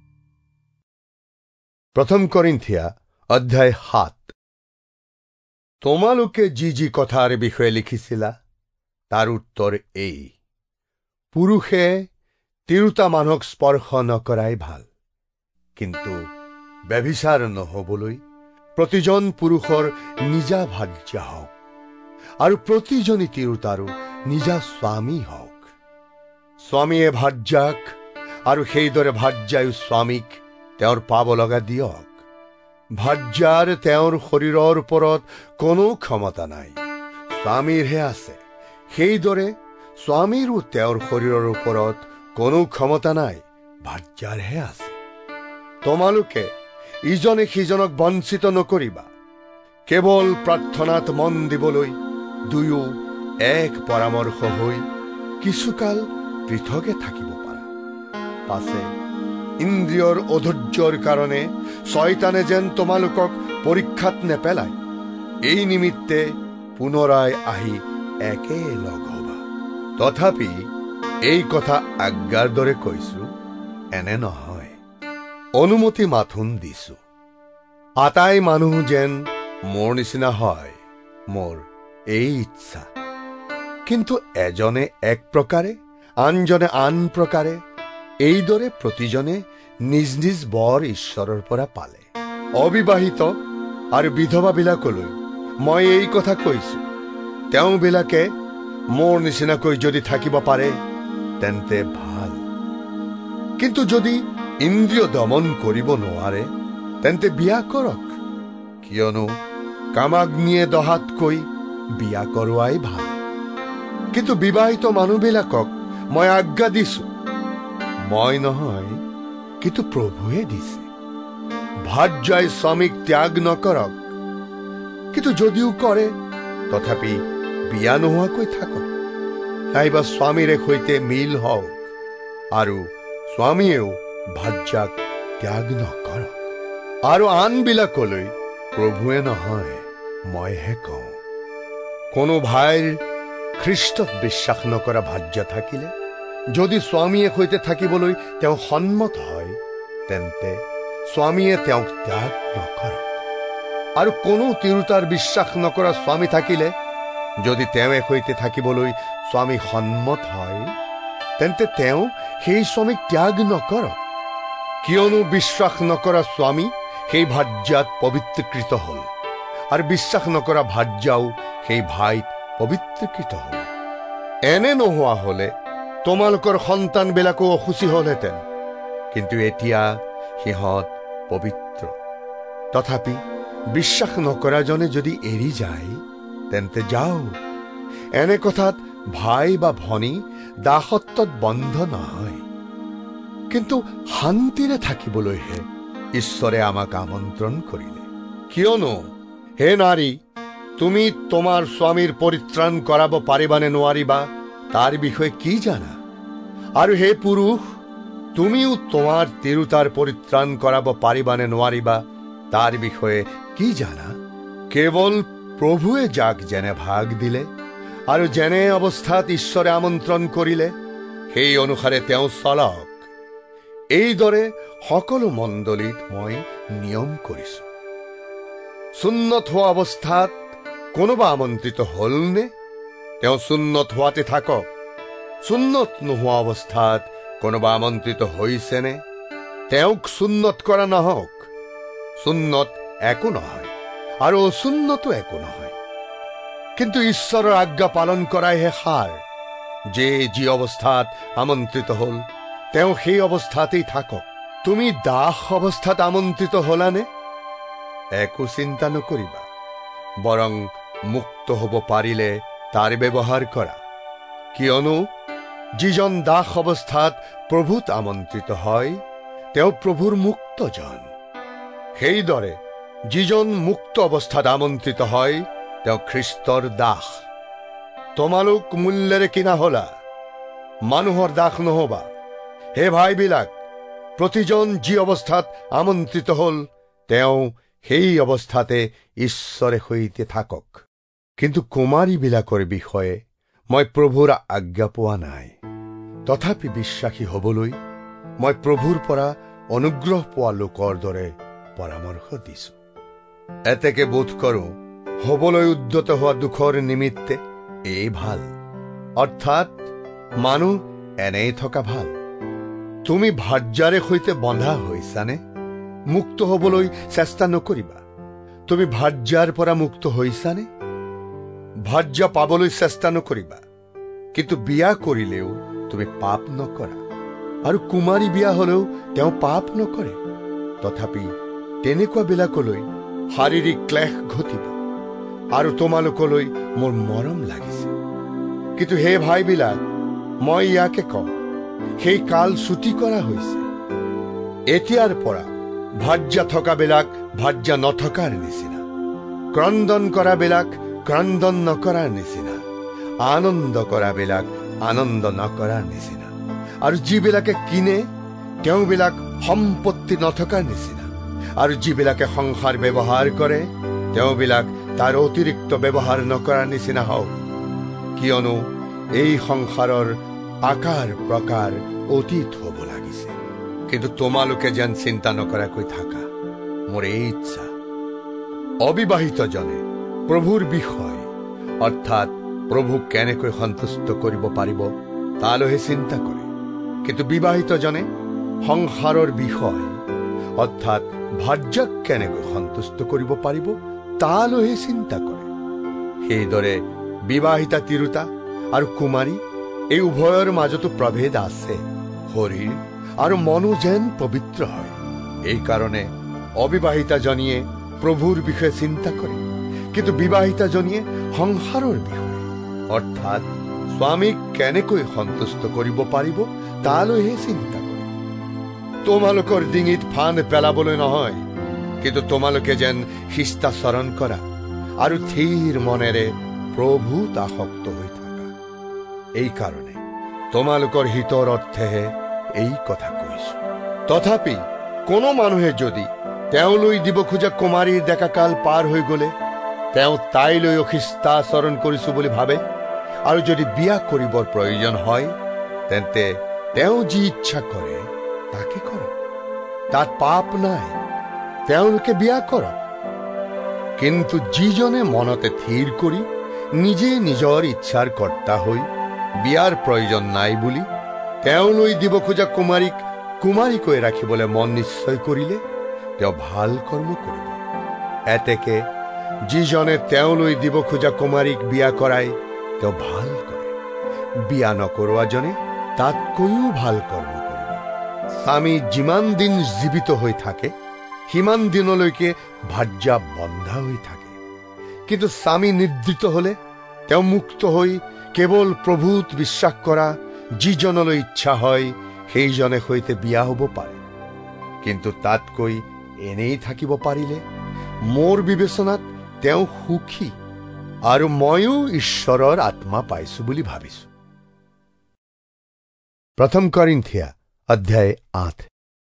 প্ৰথম কৰিন্থিয়া অধ্যায় 7। তোমালোকে যি কথাৰ বিষয়ে লিখিছিলা, তাৰ উত্তৰ এই: পুৰুষে তিৰোতা মানুহক স্পৰ্শ নকৰাই ভাল। কিন্তু ব্যভিচাৰ নহবলৈ প্ৰতিজন পুৰুষৰ নিজা ভাৰ্যা হওক, আৰু প্ৰতিজনী তিৰোতাৰো নিজা স্বামী হওক। স্বামীয়ে ভাৰ্যাক আৰু সেইদৰে ভাৰ্যায়ো স্বামীক তেওঁৰ পাব লগা দিয়ক। ভাৰ্যাৰ তেওঁৰ শৰীৰৰ ওপৰত কোনো ক্ষমতা নাই, স্বামীৰহে আছে। সেইদৰে স্বামীৰো তেওঁৰ শৰীৰৰ ওপৰত কোনো ক্ষমতা নাই, ভাৰ্যাৰহে আছে। তোমালোকে ইজনে সিজনক বঞ্চিত নকৰিবা। কেৱল প্ৰাৰ্থনাত মন দিবলৈ দুয়ো এক পৰামৰ্শ হৈ কিছুকাল পৃথকে থাকিব পাৰা। পাছে ইন্দ্ৰিয়ৰ অধৈৰ্যৰ কাৰণে শয়তানে যেন তোমালোকক পৰীক্ষাত নেপেলায়, এই নিমিত্তে পুনৰাই আহি একে লগ হবা। তথাপি এই কথা আজ্ঞাৰ দৰে কৈছো, এনে নহয়। অনুমতি মাথোন দিছো। আটাই মানুহ যেন মোৰ নিচিনা হয়, মোৰ এই ইচ্ছা। কিন্তু এজনে এক প্ৰকাৰে, আনজনে আন প্ৰকাৰে, এইদৰে প্ৰতিজনে নিজ নিজ বৰ ঈশ্বৰৰ পৰা পালে। অবিবাহিত আৰু বিধৱাবিলাকলৈ মই এই কথা কৈছো, তেওঁবিলাকে মোৰ নিচিনাকৈ যদি থাকিব পাৰে তেন্তে ভাল। কিন্তু যদি ইন্দ্ৰিয় দমন কৰিব নোৱাৰে তেন্তে বিয়া কৰক, কিয়নো কামাগ্নিয়ে দহাতকৈ বিয়া কৰোৱাই ভাল। কিন্তু বিবাহিত মানুহবিলাকক মই আজ্ঞা দিছো, মই নহয় কিন্তু প্ৰভুৱে দিছে, ভাৰ্যাই স্বামীক ত্যাগ নকৰক। কিন্তু যদিও কৰে তথাপি বিয়া নোহোৱাকৈ থাকক, নাইবা স্বামীৰে সৈতে মিল হওক, আৰু স্বামীয়েও ভাৰ্যাক ত্যাগ নকৰক। আৰু আনবিলাকলৈ প্ৰভুৱে নহয়, মইহে কওঁ। কোনো ভাইৰ খ্ৰীষ্টত বিশ্বাস নকৰা ভাৰ্যা থাকিলে যদি স্বামীয়ে সৈতে থাকিবলৈ তেওঁ সন্মত হয়, তেন্তে স্বামীয়ে তেওঁক ত্যাগ নকৰক। আৰু কোনো তিৰোতাৰ বিশ্বাস নকৰা স্বামী থাকিলে যদি তেওঁৱে সৈতে থাকিবলৈ স্বামী সন্মত হয়, তেন্তে তেওঁ সেই স্বামীক ত্যাগ নকৰক। কিয়নো বিশ্বাস নকৰা স্বামী সেই ভাৰ্যাত পবিত্ৰকৃত হল, আৰু বিশ্বাস নকৰা ভাৰ্যাও সেই ভাইত পবিত্ৰকৃত হল। এনে নোহোৱা হলে তোমালোকৰ সন্তানবিলাকো অসুচী হলহেঁতেন, কিন্তু এতিয়া সিহঁত পবিত্ৰ। তথাপি বিশ্বাস নকৰাজনে যদি এৰি যায় তেন্তে যাও। এনে কথাত ভাই বা ভনী দাসত্বত বন্ধ নহয়, কিন্তু শান্তিৰে থাকিবলৈহে ঈশ্বৰে আমাক আমন্ত্ৰণ কৰিলে। কিয়নো হে নাৰী, তুমি তোমাৰ স্বামীৰ পৰিত্ৰাণ কৰাব পাৰিবানে নোৱাৰিবা তাৰ বিষয়ে কি জানা? আৰু হে পুৰুষ, তুমিও তোমাৰ তিৰোতাৰ পৰিত্ৰাণ কৰাব পাৰিবানে নোৱাৰিবা তাৰ বিষয়ে কি জানা? কেৱল প্ৰভুৱে যাক যেনে ভাগ দিলে আৰু যেনে অৱস্থাত ঈশ্বৰে আমন্ত্ৰণ কৰিলে সেই অনুসাৰে তেওঁ চলক। এইদৰে সকলো মণ্ডলীত মই নিয়ম কৰিছো। সুন্নত হোৱা অৱস্থাত কোনোবা আমন্ত্ৰিত হলনে? তেওঁ সুন্নত হোৱাতে থাকক। সুন্নত নোহোৱা অৱস্থাত কোনোবা আমন্ত্ৰিত হৈছেনে? তেওঁক সুন্নত কৰা নহওক। সুন্নত একো নহয় আৰু অসুন্নতো একো নহয়, কিন্তু ঈশ্বৰৰ আজ্ঞা পালন কৰাইহে সাৰ। যে যি অৱস্থাত আমন্ত্ৰিত হল তেওঁ সেই অৱস্থাতেই থাকক। তুমি দাস অৱস্থাত আমন্ত্ৰিত হলানে? একো চিন্তা নকৰিবা, বৰং মুক্ত হ'ব পাৰিলে তাৰ ব্যৱহাৰ কৰা। কিয়নো যিজন দাস অৱস্থাত প্ৰভুত আমন্ত্ৰিত হয় তেওঁ প্ৰভুৰ মুক্তজন। সেইদৰে যিজন মুক্ত অৱস্থাত আমন্ত্ৰিত হয় তেওঁ খ্ৰীষ্টৰ দাস। তোমালোক মূল্যেৰে কিনা হলা, মানুহৰ দাস নহবা। হে ভাইবিলাক, প্ৰতিজন যি অৱস্থাত আমন্ত্ৰিত হল তেওঁ সেই অৱস্থাতে ঈশ্বৰে সৈতে থাকক। কিন্তু কুমাৰীবিলাকৰ বিষয়ে মই প্ৰভুৰ আজ্ঞা পোৱা নাই। তথাপি বিশ্বাসী হবলৈ মই প্ৰভুৰ পৰা অনুগ্ৰহ পোৱা লোকৰ দৰে পৰামৰ্শ দিছো। এতেকে বোধ কৰো হবলৈ উদ্যত হোৱা দুখৰ নিমিত্তে এই ভাল, অৰ্থাৎ মানুহ এনেই থকা ভাল। তুমি ভাৰ্যাৰে সৈতে বন্ধা হৈছানে? মুক্ত হবলৈ চেষ্টা নকৰিবা। তুমি ভাৰ্যাৰ পৰা মুক্ত হৈছানে? ভাৰ্যা পাবলৈ চেষ্টা নকৰিবা, কিন্তু বিয়া কৰিলেও তুমি পাপ নকৰা, আৰু কুমাৰী বিয়া হলেও তেওঁ পাপ নকৰে। তথাপি তেনেকুৱাবিলাকলৈ শাৰীৰিক ক্লেশ ঘটিব, আৰু তোমালোকলৈ মোৰ মৰম লাগিছে। কিন্তু হে ভাইবিলাক, মই ইয়াকে কওঁ, সেই কাল ছুটি কৰা হৈছে। এতিয়াৰ পৰা ভাৰ্যা থকাবিলাক ভাৰ্যা নথকাৰ নিচিনা, ক্ৰন্দন কৰাবিলাক ক্ৰন্দন নকৰাৰ নিচিনা, আনন্দ কৰাবিলাক আনন্দ নকৰাৰ নিচিনা, আৰু যিবিলাকে কিনে তেওঁবিলাক সম্পত্তি নথকাৰ নিচিনা, আৰু যিবিলাকে সংসাৰ ব্যৱহাৰ কৰে তেওঁবিলাক তাৰ অতিৰিক্ত ব্যৱহাৰ নকৰাৰ নিচিনা হওক। কিয়নো এই সংসাৰৰ আকাৰ প্ৰকাৰ অতীত হ'ব লাগিছে। কিন্তু তোমালোকে যেন চিন্তা নকৰাকৈ থাকা, মোৰ এই ইচ্ছা। অবিবাহিতজনে প্ৰভুৰ বিষয় অৰ্থাৎ প্ৰভুক কেনেকৈ সন্তুষ্ট কৰিব পাৰিব তালৈহে চিন্তা কৰে, কিন্তু বিবাহিতজনে সংসাৰৰ বিষয় অৰ্থাৎ ভাৰ্যাক কেনেকৈ সন্তুষ্ট কৰিব পাৰিব তালৈহে চিন্তা কৰে। সেইদৰে বিবাহিতা তিৰোতা আৰু কুমাৰী এই উভয়ৰ মাজতো প্ৰভেদ আছে। শৰীৰ আৰু মনো যেন পবিত্ৰ হয়। এই কাৰণে অবিবাহিতাজনীয়ে প্ৰভুৰ বিষয়ে চিন্তা কৰে, কিন্তু বিবাহিতাজনীয়ে সংসাৰৰ বিষয়ে অৰ্থাৎ স্বামীক কেনেকৈ সন্তুষ্ট কৰিব পাৰিব তালৈহে চিন্তা কৰে। তোমালোকৰ ডিঙিত ফান্দ পেলাবলৈ নহয়, কিন্তু তোমালোকে যেন শিষ্টাচৰণ কৰা আৰু থিৰ মনেৰে প্ৰভুত আসক্ত হৈ থাকা। এই কাৰণে তোমালোকৰ হিতৰ অৰ্থেহে এই কথা কৈছো। তথাপি কোনো মানুহে যদি তেওঁলৈ দিব খোজা কুমাৰীৰ ডেকাকাল পাৰ হৈ গলে তেওঁ তাইলৈ অশিষ্টাচৰণ কৰিছো বুলি ভাবে, আৰু যদি বিয়া কৰিবৰ প্ৰয়োজন হয় তেন্তে তেওঁ যি ইচ্ছা কৰে তাকে কৰক, তাত পাপ নাই, তেওঁলোকে বিয়া কৰক। কিন্তু যিজনে মনতে থিৰ কৰি নিজে নিজৰ ইচ্ছাৰ কৰ্তা হৈ বিয়াৰ প্ৰয়োজন নাই বুলি তেওঁলৈ দিব খোজা কুমাৰীক কুমাৰীকৈ ৰাখিবলৈ মন নিশ্চয় কৰিলে তেওঁ ভাল কৰ্ম কৰিব। এতেকে যিজনে তেওঁলৈ দিব খোজা কুমাৰীক বিয়া কৰাই তেওঁ ভাল কৰে, বিয়া নকৰোৱাজনে তাতকৈও ভাল কৰ্ম কৰিব। স্বামী যিমান দিন জীৱিত হৈ থাকে সিমান দিনলৈকে ভাৰ্যা বন্ধা হৈ থাকে, কিন্তু স্বামী নিদ্ৰিত হলে তেওঁ মুক্ত হৈ কেৱল প্ৰভুত বিশ্বাস কৰা যিজনলৈ ইচ্ছা হয় সেইজনে সৈতে বিয়া হ'ব পাৰে। কিন্তু তাতকৈ এনেই থাকিব পাৰিলে মোৰ বিবেচনাত তেওঁ সুখী, আৰু ময়ো ঈশ্বৰৰ আত্মা পাইছো বুলি ভাবিছো। 1 কৰিন্থিয়া অধ্যায় 8।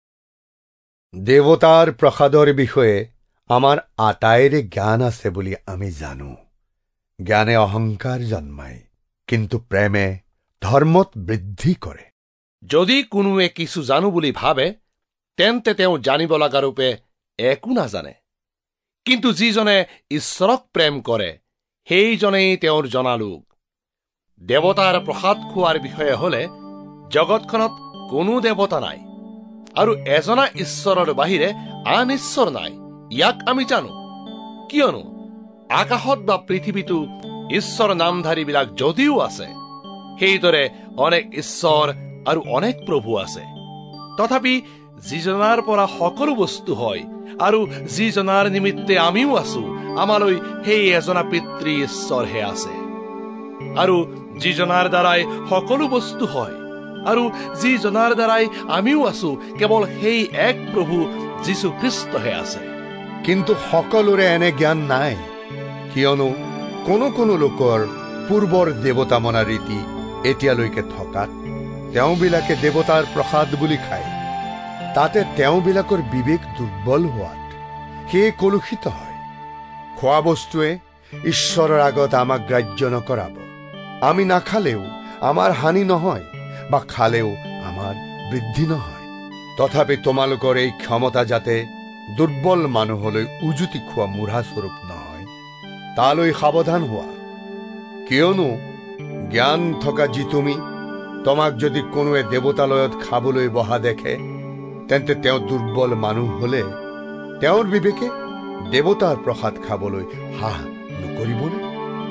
দেৱতাৰ প্ৰসাদৰ বিষয়ে আমাৰ আটাইৰে জ্ঞান আছে বুলি আমি জানো। জ্ঞানে অহংকাৰ জন্মায়, কিন্তু প্ৰেমে ধৰ্মত বৃদ্ধি কৰে। যদি কোনোৱে কিছু জানো বুলি ভাবে তেন্তে তেওঁ জানিব লগা ৰূপে একো নাজানে, কিন্তু যিজনে ঈশ্বৰক প্ৰেম কৰে সেইজনেই তেওঁৰ জনালোক। দেৱতাৰ প্ৰসাদ খোৱাৰ বিষয়ে হলে জগতখনত কোনো দেৱতা নাই, আৰু এজনা ঈশ্বৰৰ বাহিৰে আন ঈশ্বৰ নাই, ইয়াক আমি জানো। কিয়নো আকাশত বা পৃথিৱীতো ঈশ্বৰ নামধাৰীবিলাক যদিও আছে, সেইদৰে অনেক ঈশ্বৰ আৰু অনেক প্ৰভু আছে। তথাপি যিজনাৰ পৰা সকলো বস্তু হয় আৰু যিজনাৰ নিমিত্তে আমিও আছো, আমালৈ সেই এজনা পিতৃ ঈশ্বৰহে আছে। আৰু যিজনাৰ দ্বাৰাই সকলো বস্তু হয় আৰু যিজনাৰ দ্বাৰাই আমিও আছো, কেৱল সেই এক প্ৰভু যীশু খ্ৰীষ্টহে আছে। কিন্তু সকলোৰে এনে জ্ঞান নাই, কিয়নো কোনো লোকৰ পূৰ্বৰ দেৱতা মনা ৰীতি এতিয়ালৈকে থকাত তেওঁবিলাকে দেৱতাৰ প্ৰসাদ বুলি খায়। তাতে তেওঁবিলাকৰ বিবেক দুৰ্বল হোৱাত সেয়ে কলুষিত হয়। খোৱা বস্তুৱে ঈশ্বৰৰ আগত আমাক গ্ৰাহ্য নকৰাব। আমি নাখালেও আমাৰ হানি নহয়, বা খালেও আমাৰ বৃদ্ধি নহয়। তথাপি তোমালোকৰ এই ক্ষমতা যাতে দুৰ্বল মানুহলৈ উজুতি খোৱা মূঢ়া স্বৰূপ নহয় তালৈ সাৱধান হোৱা। কিয়নো জ্ঞান থকা যি তুমি, তোমাক যদি কোনোৱে দেৱতালয়ত খাবলৈ বহা দেখে তেন্তে তেওঁ দুৰ্বল মানুহ হলে তেওঁৰ বিবেকে দেৱতাৰ প্ৰসাদ খাবলৈ হাহ নকৰিবনে?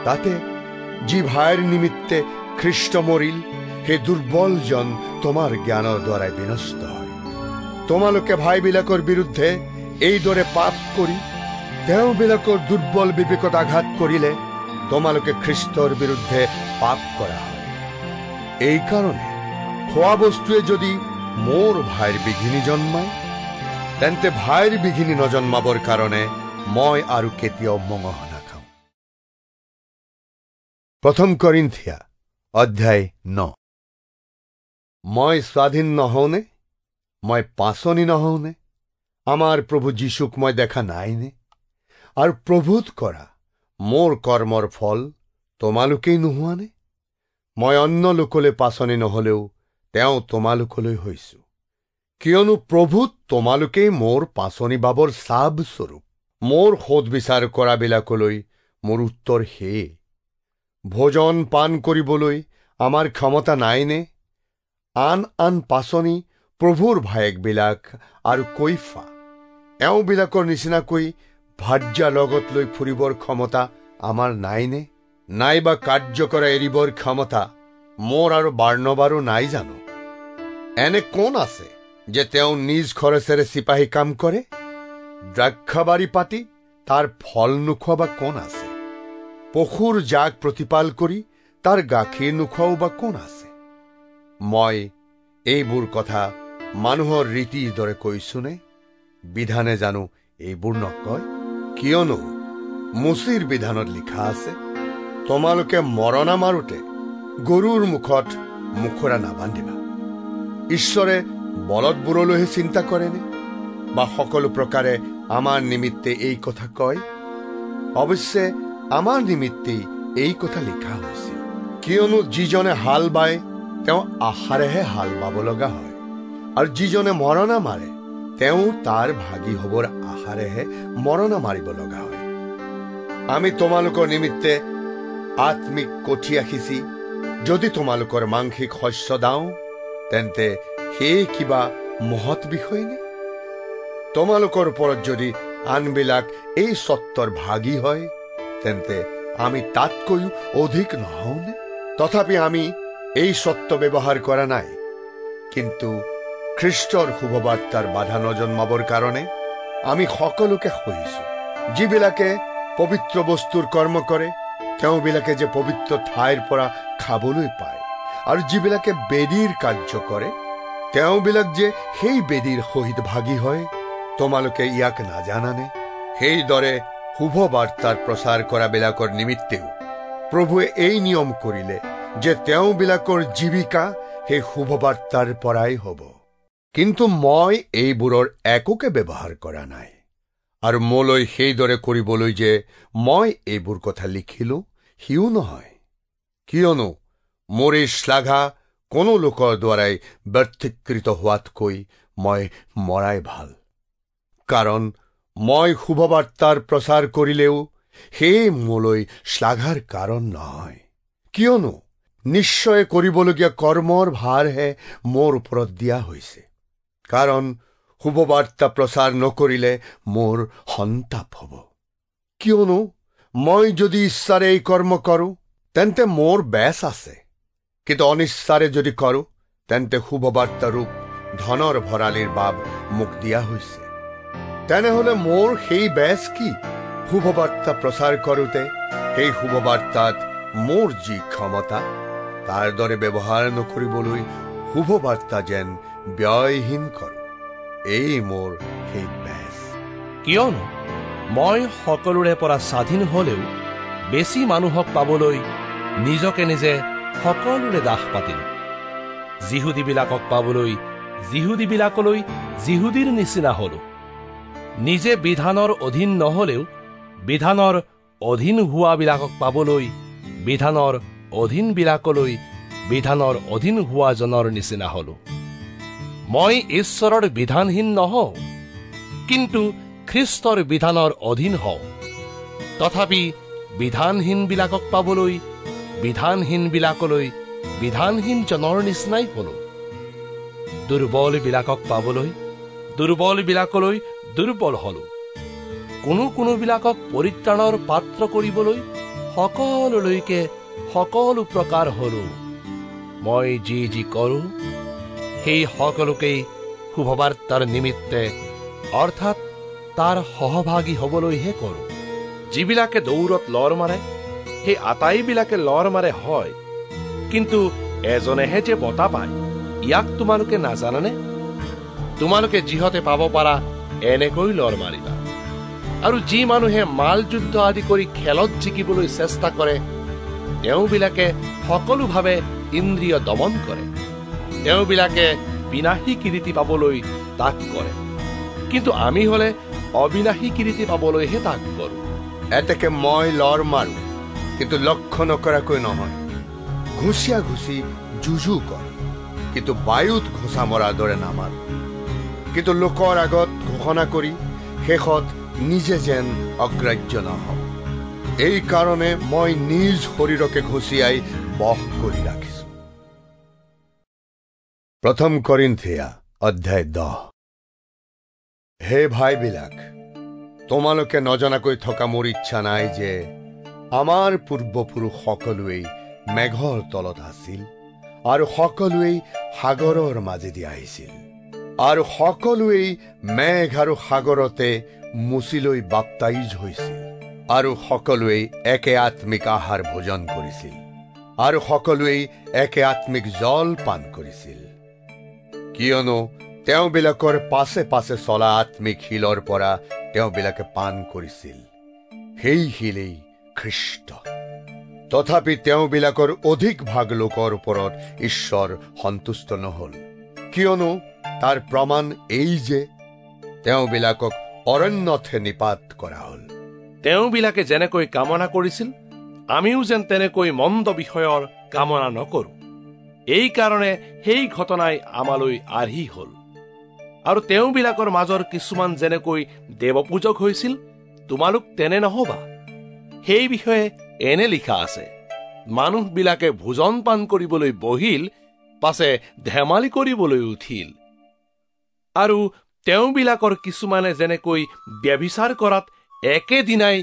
তাতে যি ভাইৰ নিমিত্তে খ্ৰীষ্ট মৰিল, সেই দুৰ্বলজন তোমাৰ জ্ঞানৰ দ্বাৰাই বিনষ্ট হয়। তোমালোকে ভাইবিলাকৰ বিৰুদ্ধে এইদৰে পাপ কৰি তেওঁবিলাকৰ দুৰ্বল বিবেকত আঘাত কৰিলে তোমালোকে খ্ৰীষ্টৰ বিৰুদ্ধে পাপ কৰা হয়। এই কাৰণে খোৱা বস্তুৱে যদি মোৰ ভাইৰ বিঘিনি জন্মায়, তেন্তে ভাইৰ বিঘিনি নজন্মাবৰ কাৰণে মই আৰু কেতিয়াও মঙহ নাখাওঁ। 1 কৰিন্থিয়া অধ্যায় 9। মই স্বাধীন নহওঁনে? মই পাচনি নহওঁনে? আমাৰ প্ৰভু যীশুক মই দেখা নাইনে? আৰু প্ৰভুত কৰা মোৰ কৰ্মৰ ফল তোমালোকেই নোহোৱানে? মই অন্য লোকলৈ পাচনি নহলেও তেওঁ তোমালোকলৈ হৈছো, কিয়নো প্ৰভুত তোমালোকেই মোৰ পাচনি বাবৰ চাব স্বৰূপ। মোৰ সোধ বিচাৰ কৰাবিলাকলৈ মোৰ উত্তৰ সেয়ে। ভোজন পান কৰিবলৈ আমাৰ ক্ষমতা নাইনে? আন পাচনি প্ৰভুৰ ভায়েকবিলাক আৰু কৈফা, এওঁবিলাকৰ নিচিনাকৈ ভাৰ্যা লগত লৈ ফুৰিবৰ ক্ষমতা আমাৰ নাইনে? নাইবা কাৰ্য কৰা এৰিবৰ ক্ষমতা মোৰ আৰু বাৰ্ণবাৰো নাই জানো? এনে কোন আছে যে তেওঁ নিজ খৰচেৰে চিপাহী কাম কৰে? দ্ৰাক্ষাবাৰী পাতি তাৰ ফল নোখোৱা বা কোন আছে? পশুৰ জাক প্ৰতিপাল কৰি তাৰ গাখীৰ নোখোৱাও বা কোন আছে? মই এইবোৰ কথা মানুহৰ ৰীতিৰ দৰে কৈছোনে? বিধানে জানো এইবোৰ নকয়? কিয়নো মুচিৰ বিধানত লিখা আছে, তোমালোকে মৰণা মাৰোতে গৰুৰ মুখত মুখৰা নাবান্ধিবা। ঈশ্বৰে বলদবোৰলৈহে চিন্তা কৰেনে? বা সকলো প্ৰকাৰে আমাৰ নিমিত্তে এই কথা কয়? অৱশ্যে আমাৰ নিমিত্তেই এই কথা লিখা হৈছিল, কিয়নো যিজনে হাল বায় তেওঁ আশাৰেহে হাল বাব লগা হয়, আৰু যিজনে মৰণা মাৰে তেওঁ তাৰ ভাগি হবৰ আশাৰেহে মৰণা মাৰিব লগা হয়। আমি তোমালোকৰ নিমিত্তে আত্মিক কঠীয়া সিঁচি যদি তোমালোকৰ মাংসিক শস্য দাওঁ, তেন্তে সেই কিবা মহৎ বিষয় নে? তোমালোকৰ ওপৰত যদি আনবিলাক এই সত্যৰ ভাগী হয়, তেন্তে আমি তাতকৈও অধিক নহওঁনে? তথাপি আমি এই সত্য ব্যৱহাৰ কৰা নাই, কিন্তু খ্ৰীষ্টৰ শুভবাৰ্তাৰ বাধা নজন্মাবৰ কাৰণে আমি সকলোকে সহিছো। যিবিলাকে পবিত্ৰ বস্তুৰ কৰ্ম কৰে, তেওঁবিলাকে যে পবিত্ৰ ঠাইৰ পৰা খাবলৈ পায়, আৰু যিবিলাকে বেদীৰ কাৰ্য কৰে, তেওঁবিলাক যে সেই বেদীৰ সহিত ভাগী হয়। তোমালোকে ইয়াক নাজানানে? সেইদৰে শুভবাৰ্তাৰ প্ৰচাৰ কৰাবিলাকৰ নিমিত্তেও প্ৰভুৱে এই নিয়ম কৰিলে যে তেওঁবিলাকৰ জীৱিকা সেই শুভবাৰ্তাৰ পৰাই হ'ব। কিন্তু মই এইবোৰৰ একোকে ব্যৱহাৰ কৰা নাই, আৰু মোলৈ সেইদৰে কৰিবলৈ যে মই এইবোৰ কথা লিখিলো সিও নহয়। কিয়নো মোৰ এই শ্লাঘা কোনো লোকৰ দ্বাৰাই ব্যৰ্থীকৃত হোৱাতকৈ মই মৰাই ভাল। কাৰণ মই শুভবাৰ্তাৰ প্ৰচাৰ কৰিলেও সেই মোলৈ শ্লাঘাৰ কাৰণ নহয়, কিয়নো নিশ্চয় কৰিবলগীয়া কৰ্মৰ ভাৰহে মোৰ ওপৰত দিয়া হৈছে। কাৰণ শুভবাৰ্তা প্ৰচাৰ নকৰিলে মোৰ সন্তাপ হ'ব। কিয়নো মই যদি ইচ্ছাৰে এই কৰ্ম কৰো, তেন্তে মোৰ বেচ আছে, কিন্তু অনিচ্ছাৰে যদি কৰো, তেন্তে শুভবাৰ্তা ৰূপ ধনৰ ভঁৰালীৰ বাব মোক দিয়া হৈছে। তেনেহলে মোৰ সেই বেচ কি? শুভবাৰ্তা প্ৰচাৰ কৰোতে সেই শুভবাৰ্তাত মোৰ যি ক্ষমতা, তাৰ দৰে ব্যৱহাৰ নকৰিবলৈ শুভবাৰ্তা যেন ব্যয়হীন কৰো, এই মোৰ সেই বেচ। কিয়নো মই সকলোৰে পৰা স্বাধীন হলেও বেছি মানুহক পাবলৈ নিজকে নিজে সকলোৰে দাস পাতিলো। যিহুদীবিলাকক পাবলৈ যিহুদীবিলাকলৈ যিহুদীৰ নিচিনা হলো। নিজে বিধানৰ অধীন নহলেও বিধানৰ অধীন হোৱাবিলাকক পাবলৈ বিধানৰ অধীনবিলাকলৈ বিধানৰ অধীন হোৱাজনৰ নিচিনা হলো। মই ঈশ্বৰৰ বিধানহীন নহওঁ, কিন্তু খ্ৰীষ্টৰ বিধানৰ অধীন হওঁ। তথাপি বিধানহীনবিলাকক পাবলৈ বিধানহীনবিলাকলৈ বিধানহীনজনৰ নিচিনাই হলো। দুৰ্বলবিলাকক পাবলৈ দুৰ্বলবিলাকলৈ দুৰ্বল হলো। কোনোবিলাকক পৰিত্ৰাণৰ পাত্ৰ কৰিবলৈ সকলোলৈকে সকলো প্ৰকাৰ হলো। মই যি যি কৰোঁ সেই সকলোকেই শুভবাৰ্তাৰ নিমিত্তে অৰ্থাৎ তাৰ সহভাগী হ'বলৈহে কৰোঁ। যিবিলাকে দৌৰত লৰ মাৰে সেই আটাইবিলাকে লৰ মাৰে হয়, কিন্তু এজনেহে যে বঁটা পায় ইয়াক তোমালোকে নাজানানে? তোমালোকে যিহতে পাব পাৰা এনেকৈ লৰ মাৰিবা। আৰু যি মানুহে মাল যুদ্ধ আদি কৰি খেলত জিকিবলৈ চেষ্টা কৰে তেওঁবিলাকে সকলোভাৱে ইন্দ্ৰিয় দমন কৰে। তেওঁবিলাকে বিনাশী কিৰীতি পাবলৈ তাক কৰে, কিন্তু আমি হলে অবিনাশী কিৰীতি পাবলৈহে তাক কৰোঁ। এতেকে মই লৰ মাৰো, কিন্তু লক্ষ্য নকৰাকৈ নহয়। ঘুচিয়া ঘুচি যুঁজু কৰ, কিন্তু বায়ুত ঘোচা মৰাৰ দৰে নামাৰো। কিন্তু লোকৰ আগত ঘোষণা কৰি শেষত নিজে যেন অগ্ৰাহ্য নহওঁ। এই কাৰণে মই নিজ শৰীৰকে ঘুচিয়াই বশ কৰি ৰাখিছো। প্ৰথম কৰিন্থিয়া অধ্যায় 10। হে ভাইবিলাক, তোমালোকে নজনাকৈ থকা মোৰ ইচ্ছা নাই যে আমাৰ পূৰ্বপুৰুষ সকলোৱেই মেঘৰ তলত আছিল আৰু সকলোৱেই সাগৰৰ মাজেদি আহিছিল, আৰু সকলোৱেই মেঘ আৰু সাগৰতে মুচিলৈ বাপ্তাইজ হৈছিল, আৰু সকলোৱেই একে আত্মিক আহাৰ ভোজন কৰিছিল, আৰু সকলোৱেই একে আত্মিক জল পান কৰিছিল। কিয়নো তেওঁবিলাকৰ পাছে পাছে চলা আত্মিক শিলৰ পৰা তেওঁবিলাকে পান কৰিছিল। সেই শিলেই খ্ৰীষ্ট। তথাপি তেওঁবিলাকৰ অধিক ভাগ লোকৰ ওপৰত ঈশ্বৰ সন্তুষ্ট নহল, কিয়নো তাৰ প্ৰমাণ এই যে তেওঁবিলাকক অৰণ্যতহে নিপাত কৰা হল। তেওঁবিলাকে যেনেকৈ কামনা কৰিছিল আমিও যেন তেনেকৈ মন্দ বিষয়ৰ কামনা নকৰোঁ। এই কাৰণে সেই ঘটনাই আমালৈ আৰ্হি হল। আৰু তেওঁবিলাকৰ মাজৰ কিছুমান যেনেকৈ দেৱপূজক হৈছিল তোমালোক তেনে নহবা। সেই বিষয়ে এনে লিখা আছে, মানুহবিলাকে ভোজন পান কৰিবলৈ বহিল, পাছে ধেমালি কৰিবলৈ উঠিল। আৰু তেওঁবিলাকৰ কিছুমানে যেনেকৈ ব্যভিচাৰ কৰাত একেদিনাই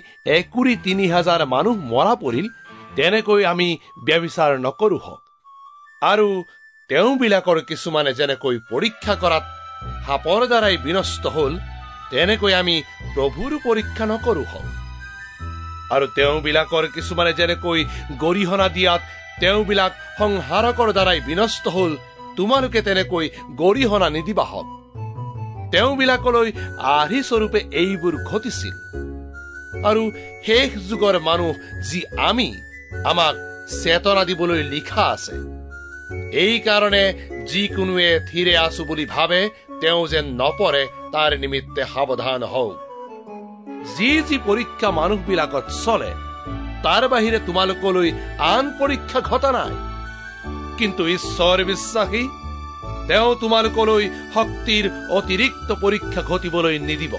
2,000 মানুহ মৰা পৰিল, তেনেকৈ আমি ব্যভিচাৰ নকৰো হওক। আৰু তেওঁবিলাকৰ কিছুমানে যেনেকৈ পৰীক্ষা কৰাত সাপৰ দ্বাৰাই বিনষ্ট হল, তেনেকৈ আমি প্ৰভুৰ পৰীক্ষা নকৰো হওক। আৰু তেওঁবিলাকৰ কিছুমানে যেনেকৈ গৰিহণা দিয়াত তেওঁবিলাক সংহাৰকৰ দ্বাৰাই বিনষ্ট হল, তোমালোকে তেনেকৈ গৰিহণা নিদিবা হওক। তেওঁবিলাকলৈ আৰ্হি স্বৰূপে এইবোৰ ঘটিছিল। আৰু শেষ যুগৰ মানুহ যি আমাক চেতনা দিবলৈ লিখা আছে। এই কাৰণে যিকোনোৱে থিৰে আছো বুলি ভাবে তেওঁ যেন নপৰে তাৰ নিমিত্তে সাৱধান হওক। যি যি পৰীক্ষা মানুহবিলাকত চলে তাৰ বাহিৰে তোমালোকলৈ আন পৰীক্ষা ঘটা নাই। কিন্তু ঈশ্বৰ বিশ্বাসী, তেওঁ তোমালোকলৈ শক্তিৰ অতিৰিক্ত পৰীক্ষা ঘটিবলৈ নিদিব।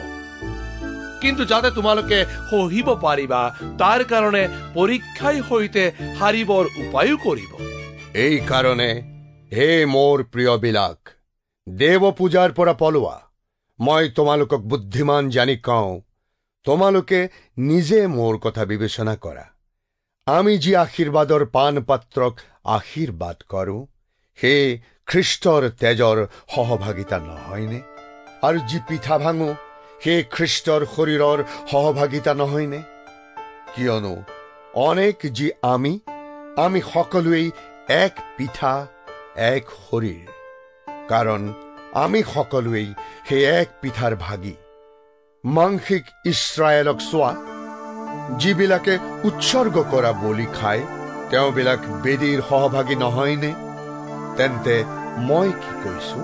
কিন্তু যাতে তোমালোকে সহিব পাৰিবা তাৰ কাৰণে পৰীক্ষাৰ সৈতে হাৰিবৰ উপায়ো কৰিব। এই কাৰণে হে মোৰ প্ৰিয়বিলাক, দেৱ পূজাৰ পৰা পলোৱা। মই তোমালোকক বুদ্ধিমান জানি কওঁ, তোমালোকে নিজে মোৰ কথা বিবেচনা কৰা। আমি যি আশীৰ্বাদৰ পান পাত্ৰক আশীৰ্বাদ কৰোঁ সেই খ্ৰীষ্টৰ তেজৰ সহভাগিতা নহয়নে? আৰু যি পিঠা ভাঙো সেই খ্ৰীষ্টৰ শৰীৰৰ সহভাগিতা নহয়নে? কিয়নো অনেক যি আমি সকলোৱেই এক পিঠা এক শৰীৰ, কাৰণ আমি সকলোৱেই সেই এক পিঠাৰ ভাগী। মাংসিক ইছৰাইলক চোৱা, যিবিলাকে উৎসৰ্গ কৰা বলি খায় তেওঁবিলাক বেদীৰ সহভাগী নহয়নে? তেন্তে মই কি কৈছো?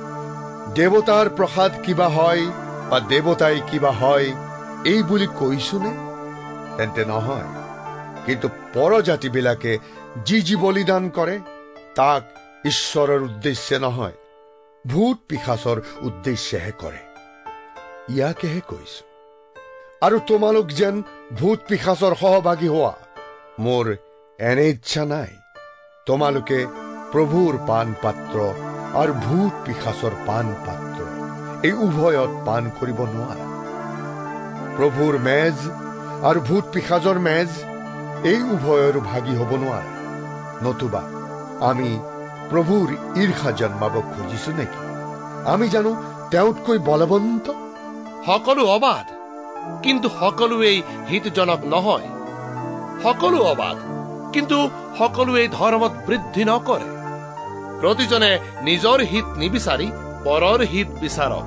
দেৱতাৰ প্ৰসাদ কিবা হয় বা দেৱতাই কিবা হয় এই বুলি কৈছোনে? তেন্তে নহয়। কিন্তু পৰজাতিবিলাকে যি বলিদান কৰে তাক ঈশ্বৰৰ উদ্দেশ্যে নহয়, ভূত পিশাচৰ উদ্দেশ্যেহে কৰে। ইয়াকেহে কৈছো। আৰু তোমালোক যেন ভূত পিশাচৰ সহভাগী হোৱা মোৰ এনে ইচ্ছা নাই। তোমালোকে প্ৰভুৰ পান পাত্ৰ আৰু ভূত পিশাচৰ পান পাত্ৰ এই উভয়ত পান কৰিব নোৱাৰা। প্ৰভুৰ মেজ আৰু ভূত পিশাচৰ মেজ এই উভয়ৰ ভাগী হ'ব নোৱাৰে। নতুবা আমি প্ৰভুৰ ঈৰ্ষা জন্মাব খুজিছো নেকি? আমি জানো তেওঁতকৈ বলৱন্ত? সকলো অবাধ, কিন্তু সকলোৱেই হিতজনক নহয়। সকলো অবাধ, কিন্তু সকলোৱে ধৰ্মত বৃদ্ধি নকৰে। প্ৰতিজনে নিজৰ হিত নিবিচাৰি পৰৰ হিত বিচাৰক।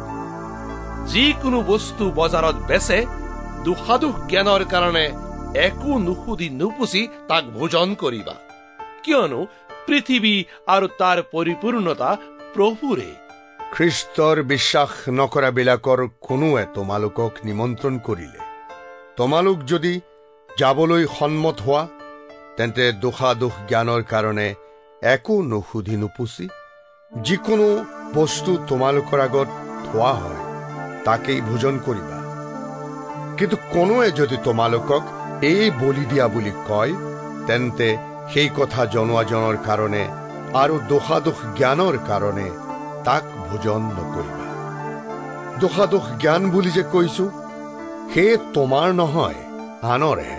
যিকোনো বস্তু বজাৰত বেচে, দুসাধুক জ্ঞানৰ কাৰণে একো নুসুধি নুপুচি তাক ভোজন কৰিবা, কিয়নো পৃথিৱী আৰু তাৰ পৰিপূৰ্ণতা প্ৰভুৰে। খ্ৰীষ্টৰ বিশ্বাস নকৰাবিলাকৰ কোনোৱে তোমালোকক নিমন্ত্ৰণ কৰিলে তোমালোক যদি যাবলৈ সন্মত হোৱা, তেন্তে দোষাদোষ জ্ঞানৰ কাৰণে একো নুসুধি নুপুচি যিকোনো বস্তু তোমালোকৰ আগত থোৱা হয় তাকেই ভোজন কৰিবা। কিন্তু কোনোৱে যদি তোমালোকক এই বলি দিয়া বুলি কয়, তেন্তে সেই কথা জনোৱাজনৰ কাৰণে আৰু দোষাদোষ জ্ঞানৰ কাৰণে তাক ভোজন নকৰিবা। দোষাদোষ জ্ঞান বুলি যে কৈছো, সেই তোমাৰ নহয়, আনৰহে।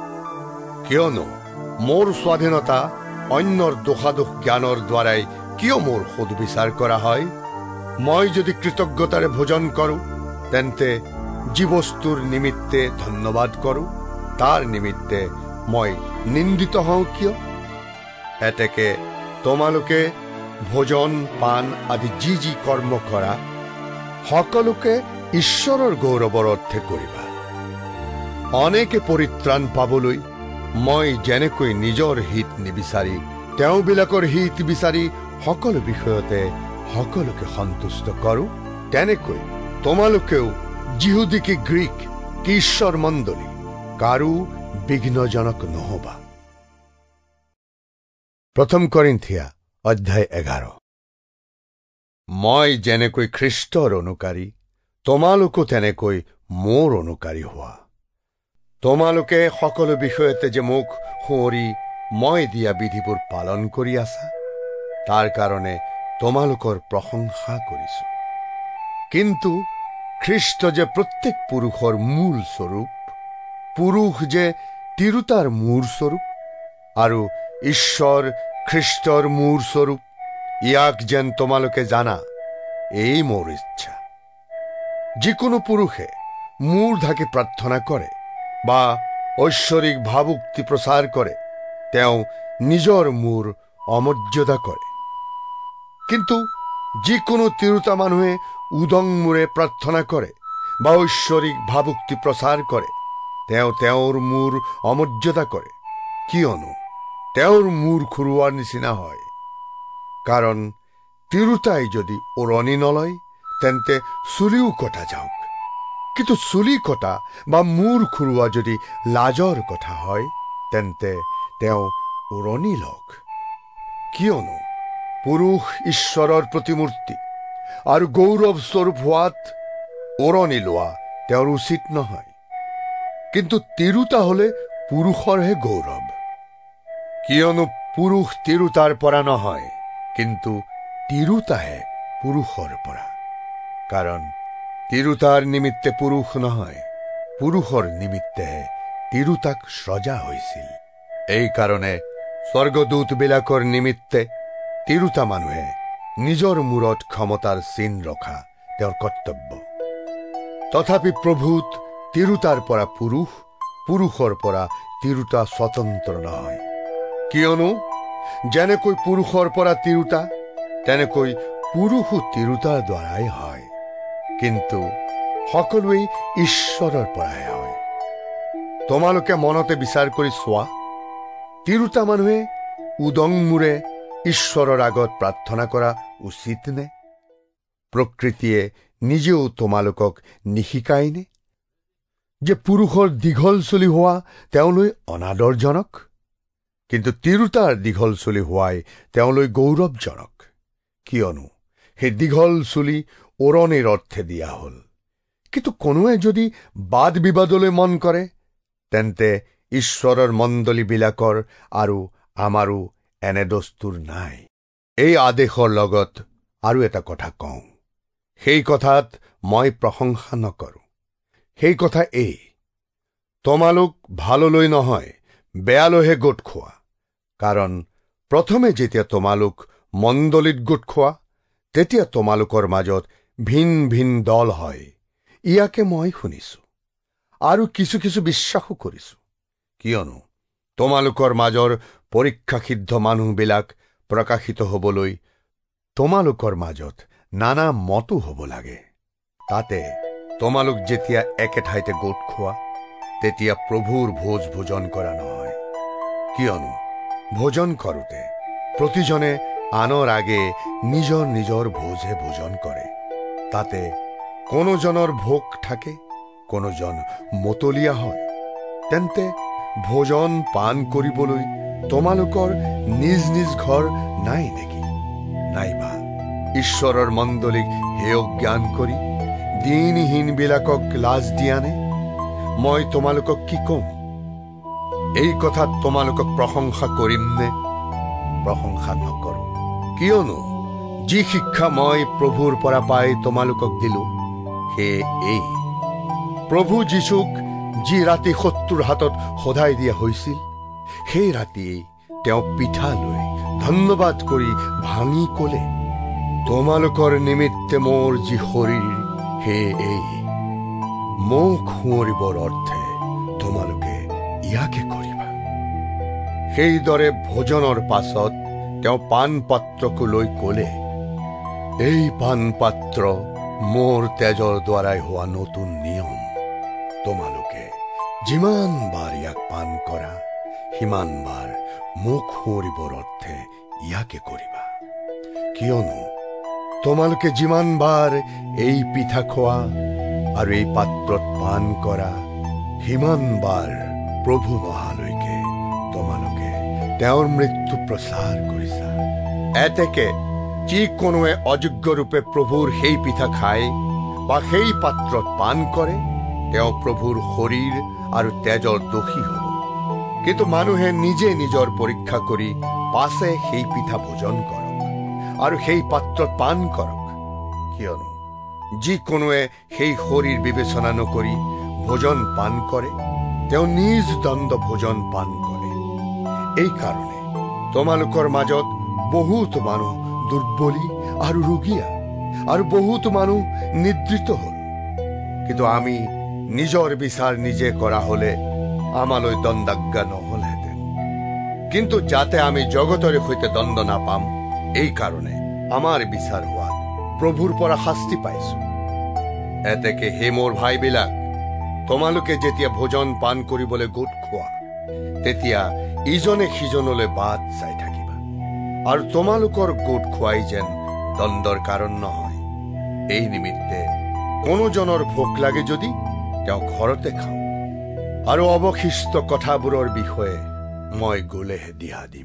কিয়নো মোৰ স্বাধীনতা অন্যৰ দোষাদোষ জ্ঞানৰ দ্বাৰাই কিয় মোৰ সুদবিচাৰ কৰা হয়? মই যদি কৃতজ্ঞতাৰে ভোজন কৰো, তেন্তে যি বস্তুৰ নিমিত্তে ধন্যবাদ কৰো, তাৰ নিমিত্তে মই নিন্দিত হওঁ কিয়? এতেকে তোমালোকে ভোজন পান আদি যি যি কৰ্ম কৰা, সকলোকে ঈশ্বৰৰ গৌৰৱৰ অৰ্থে কৰিবা। অনেকে পৰিত্ৰাণ পাবলৈ মই যেনেকৈ নিজৰ হিত নিবিচাৰি তেওঁবিলাকৰ হিত বিচাৰি সকলো বিষয়তে সকলোকে সন্তুষ্ট কৰো, তেনেকৈ তোমালোকেও যিহুদী কি গ্ৰীক কি ঈশ্বৰ মণ্ডলী কাৰো বিঘ্নজনক নহবা। 1 কৰিন্থিয়া অধ্যায় 11। মই যেনেকৈ খ্ৰীষ্টৰ অনুকাৰী, তোমালোকো তেনেকৈ মোৰ অনুকাৰী হোৱা। তোমালোকে সকলো বিষয়তে যে মোক সুঁৱৰি মই দিয়া বিধিবোৰ পালন কৰি আছা, তাৰ কাৰণে তোমালোকৰ প্ৰশংসা কৰিছো। কিন্তু খ্ৰীষ্ট যে প্ৰত্যেক পুৰুষৰ মূল স্বৰূপ, পুৰুষ যে তিৰোতাৰ মূৰ স্বৰূপ, আৰু ঈশ্বৰ খ্ৰীষ্টৰ মূৰ স্বৰূপ, ইয়াক যেন তোমালোকে জানা, এই মোৰ ইচ্ছা। যিকোনো পুৰুষে মূৰ ঢাকি প্ৰাৰ্থনা কৰে বা ঐশ্বৰিক ভাবুক্তি প্ৰচাৰ কৰে, তেওঁ নিজৰ মূৰ অমৰ্যাদা কৰে। কিন্তু যিকোনো তিৰোতা মানুহে উদং মূৰে প্ৰাৰ্থনা কৰে বা ঐশ্বৰিক ভাবুক্তি প্ৰচাৰ কৰে, তেওঁ তেওঁৰ মূৰ অমৰ্যাদা কৰে, কিয়নো তেওঁৰ মূৰ খুৰুৱাৰ নিচিনা হয়। কাৰণ তিৰোতাই যদি ওৰণি নলয়, তেন্তে চুলিও কটা যাওক। কিন্তু চুলি কটা বা মূৰ খুৰুৱা যদি লাজৰ কথা হয়, তেন্তে তেওঁ ওৰণি লওক। কিয়নো পুৰুষ ঈশ্বৰৰ প্ৰতিমূৰ্তি আৰু গৌৰৱ স্বৰূপ হোৱাত ওৰণি লোৱা তেওঁৰ উচিত নহয়। কিন্তু তিৰোতা হলে পুৰুষৰহে গৌৰৱ। কিয়নো পুৰুষ তিৰোতাৰ পৰা নহয়, কিন্তু তিৰোতাহে পুৰুষৰ পৰা। কাৰণ তিৰোতাৰ নিমিত্তে পুৰুষ নহয়, পুৰুষৰ নিমিত্তেহে তিৰোতাক সজা হৈছিল। এই কাৰণে স্বৰ্গদূতবিলাকৰ নিমিত্তে তিৰোতা মানুহে নিজৰ মূৰত ক্ষমতাৰ চিন ৰখা তেওঁৰ কৰ্তব্য। তথাপি প্ৰভূত তিৰোতাৰ পৰা পুৰুষ, পুৰুষৰ পৰা তিৰোতা স্বতন্ত্ৰ নহয়। কিয়নো যেনেকৈ পুৰুষৰ পৰা তিৰোতা, তেনেকৈ পুৰুষো তিৰোতাৰ দ্বাৰাই হয়, কিন্তু সকলোৱেই ঈশ্বৰৰ পৰাহে হয়। তোমালোকে মনতে বিচাৰ কৰি চোৱা, তিৰোতা মানুহে উদং মূৰে ঈশ্বৰৰ আগত প্ৰাৰ্থনা কৰা উচিত নে? প্ৰকৃতিয়ে নিজেও তোমালোকক নিশিকায়নে যে পুৰুষৰ দীঘল চুলি হোৱা তেওঁলৈ অনাদৰজনক, কিন্তু তিৰোতাৰ দীঘল চুলি হোৱাই তেওঁলৈ গৌৰৱজনক? কিয়নো সেই দীঘল চুলি ওৰণিৰ অৰ্থে দিয়া হল। কিন্তু কোনোৱে যদি বাদ বিবাদলৈ মন কৰে, তেন্তে ঈশ্বৰৰ মণ্ডলীবিলাকৰ আৰু আমাৰো এনে দস্তুৰ নাই। এই আদেশৰ লগত আৰু এটা কথা কওঁ, সেই কথাত মই প্ৰশংসা নকৰো। সেই কথা এই, তোমালোক ভাললৈ নহয় বেয়ালৈহে গোট খোৱা, কাৰণ প্ৰথমে যেতিয়া তোমালোক মণ্ডলীত গোট খোৱা, তেতিয়া তোমালোকৰ মাজত ভিন ভিন দল হয়। ইয়াকে মই শুনিছো আৰু কিছু কিছু বিশ্বাসো কৰিছো, কিয়নো তোমালোকৰ মাজৰ পৰীক্ষাসিদ্ধ মানুহবিলাক প্ৰকাশিত হবলৈ তোমালোকৰ মাজত নানা মতো হ'ব লাগে। তাতে তোমালোক যেতিয়া একে ঠাইতে গোট খোৱা, তেতিয়া প্ৰভুৰ ভোজ ভোজন কৰা নহয়, কিয়নো ভোজন কৰোঁতে প্ৰতিজনে আনৰ আগে নিজৰ নিজৰ ভোজে ভোজন কৰে। তাতে কোনোজনৰ ভোক থাকে, কোনোজন মতলীয়া হয়। তেন্তে ভোজন পান কৰিবলৈ তোমালোকৰ নিজ নিজ ঘৰ নাই নেকি? নাইবা ঈশ্বৰৰ মণ্ডলীক হেয় জ্ঞান কৰি দিনহীনবিলাকক লাজ দিয়ানে? মই তোমালোকক কি কম? এই কথাত তোমালোকক প্ৰশংসা কৰিম নে? প্ৰশংসা নকৰো, কিয়নো যি শিক্ষা মই প্ৰভুৰ পৰা পাই তোমালোকক দিলো, সেয়ে এই: প্ৰভু যীশুক যি ৰাতি শত্ৰুৰ হাতত সদায় দিয়া হৈছিল, সেই ৰাতিয়েই তেওঁ পিঠা লৈ ধন্যবাদ কৰি ভাঙি ক'লে, তোমালোকৰ নিমিত্তে মোৰ যি শৰীৰ, সেয়ে এই। মোক সুঁৱৰিবৰ অৰ্থে তোমালোকে ইয়াকে কৰিবা। সেইদৰে ভোজনৰ পাছত তেওঁ পাণ পাত্ৰকো লৈ ক'লে, এই পাণ পাত্ৰ মোৰ তেজৰ দ্বাৰাই হোৱা নতুন নিয়ম। তোমালোকে যিমান বাৰ ইয়াক পান কৰা, সিমান বাৰ মোক সুঁৱৰিবৰ অৰ্থে ইয়াকে কৰিবা। কিয়নো তোমালোকে যিমান বাৰ এই পিঠা খোৱা আৰু এই পাত্ৰত পান কৰা, সিমান বাৰ প্ৰভু নহালৈকে তোমালোকে তেওঁৰ মৃত্যু প্ৰচাৰ কৰিছা। এতেকে যিকোনোৱে অযোগ্যৰূপে প্ৰভুৰ সেই পিঠা খায় বা সেই পাত্ৰত পান কৰে, তেওঁ প্ৰভুৰ শৰীৰ আৰু তেজৰ দোষী হ'ব। কিন্তু মানুহে নিজে নিজৰ পৰীক্ষা কৰি পাছে সেই পিঠা ভোজন কৰক আৰু সেই পাত্ৰত পান কৰক, কিয়নো যিকোনোৱে সেই শৰীৰ বিবেচনা নকৰি ভোজন পান কৰে, তেওঁ নিজ দণ্ড ভোজন পান কৰে। এই কাৰণে তোমালোকৰ মাজত বহুত মানুহ দুৰ্বলী আৰু ৰোগীয়া আৰু বহুত মানুহ নিদ্ৰিত হল। কিন্তু আমি নিজৰ বিচাৰ নিজে কৰা হলে আমালৈ দণ্ডাজ্ঞা নহলহেঁতেন। কিন্তু যাতে আমি জগতৰে সৈতে দণ্ড নাপাম, এই কাৰণে আমাৰ বিচাৰ হোৱাত প্ৰভুৰ পৰা শাস্তি পাইছো। এতেকে হে মোৰ ভাইবিলাক, তোমালোকে যেতিয়া ভোজন পান কৰিবলৈ গোট খোৱা, তেতিয়া ইজনে সিজনলৈ বাট চাই থাকিবা, আৰু তোমালোকৰ গোট খোৱাই যেন দণ্ডৰ কাৰণ নহয়। এই নিমিত্তে কোনোজনৰ ভোক লাগে যদি তেওঁ ঘৰতে খাওক, আৰু অৱশিষ্ট কথাবোৰৰ বিষয়ে মই গলেহে দিহা দিম।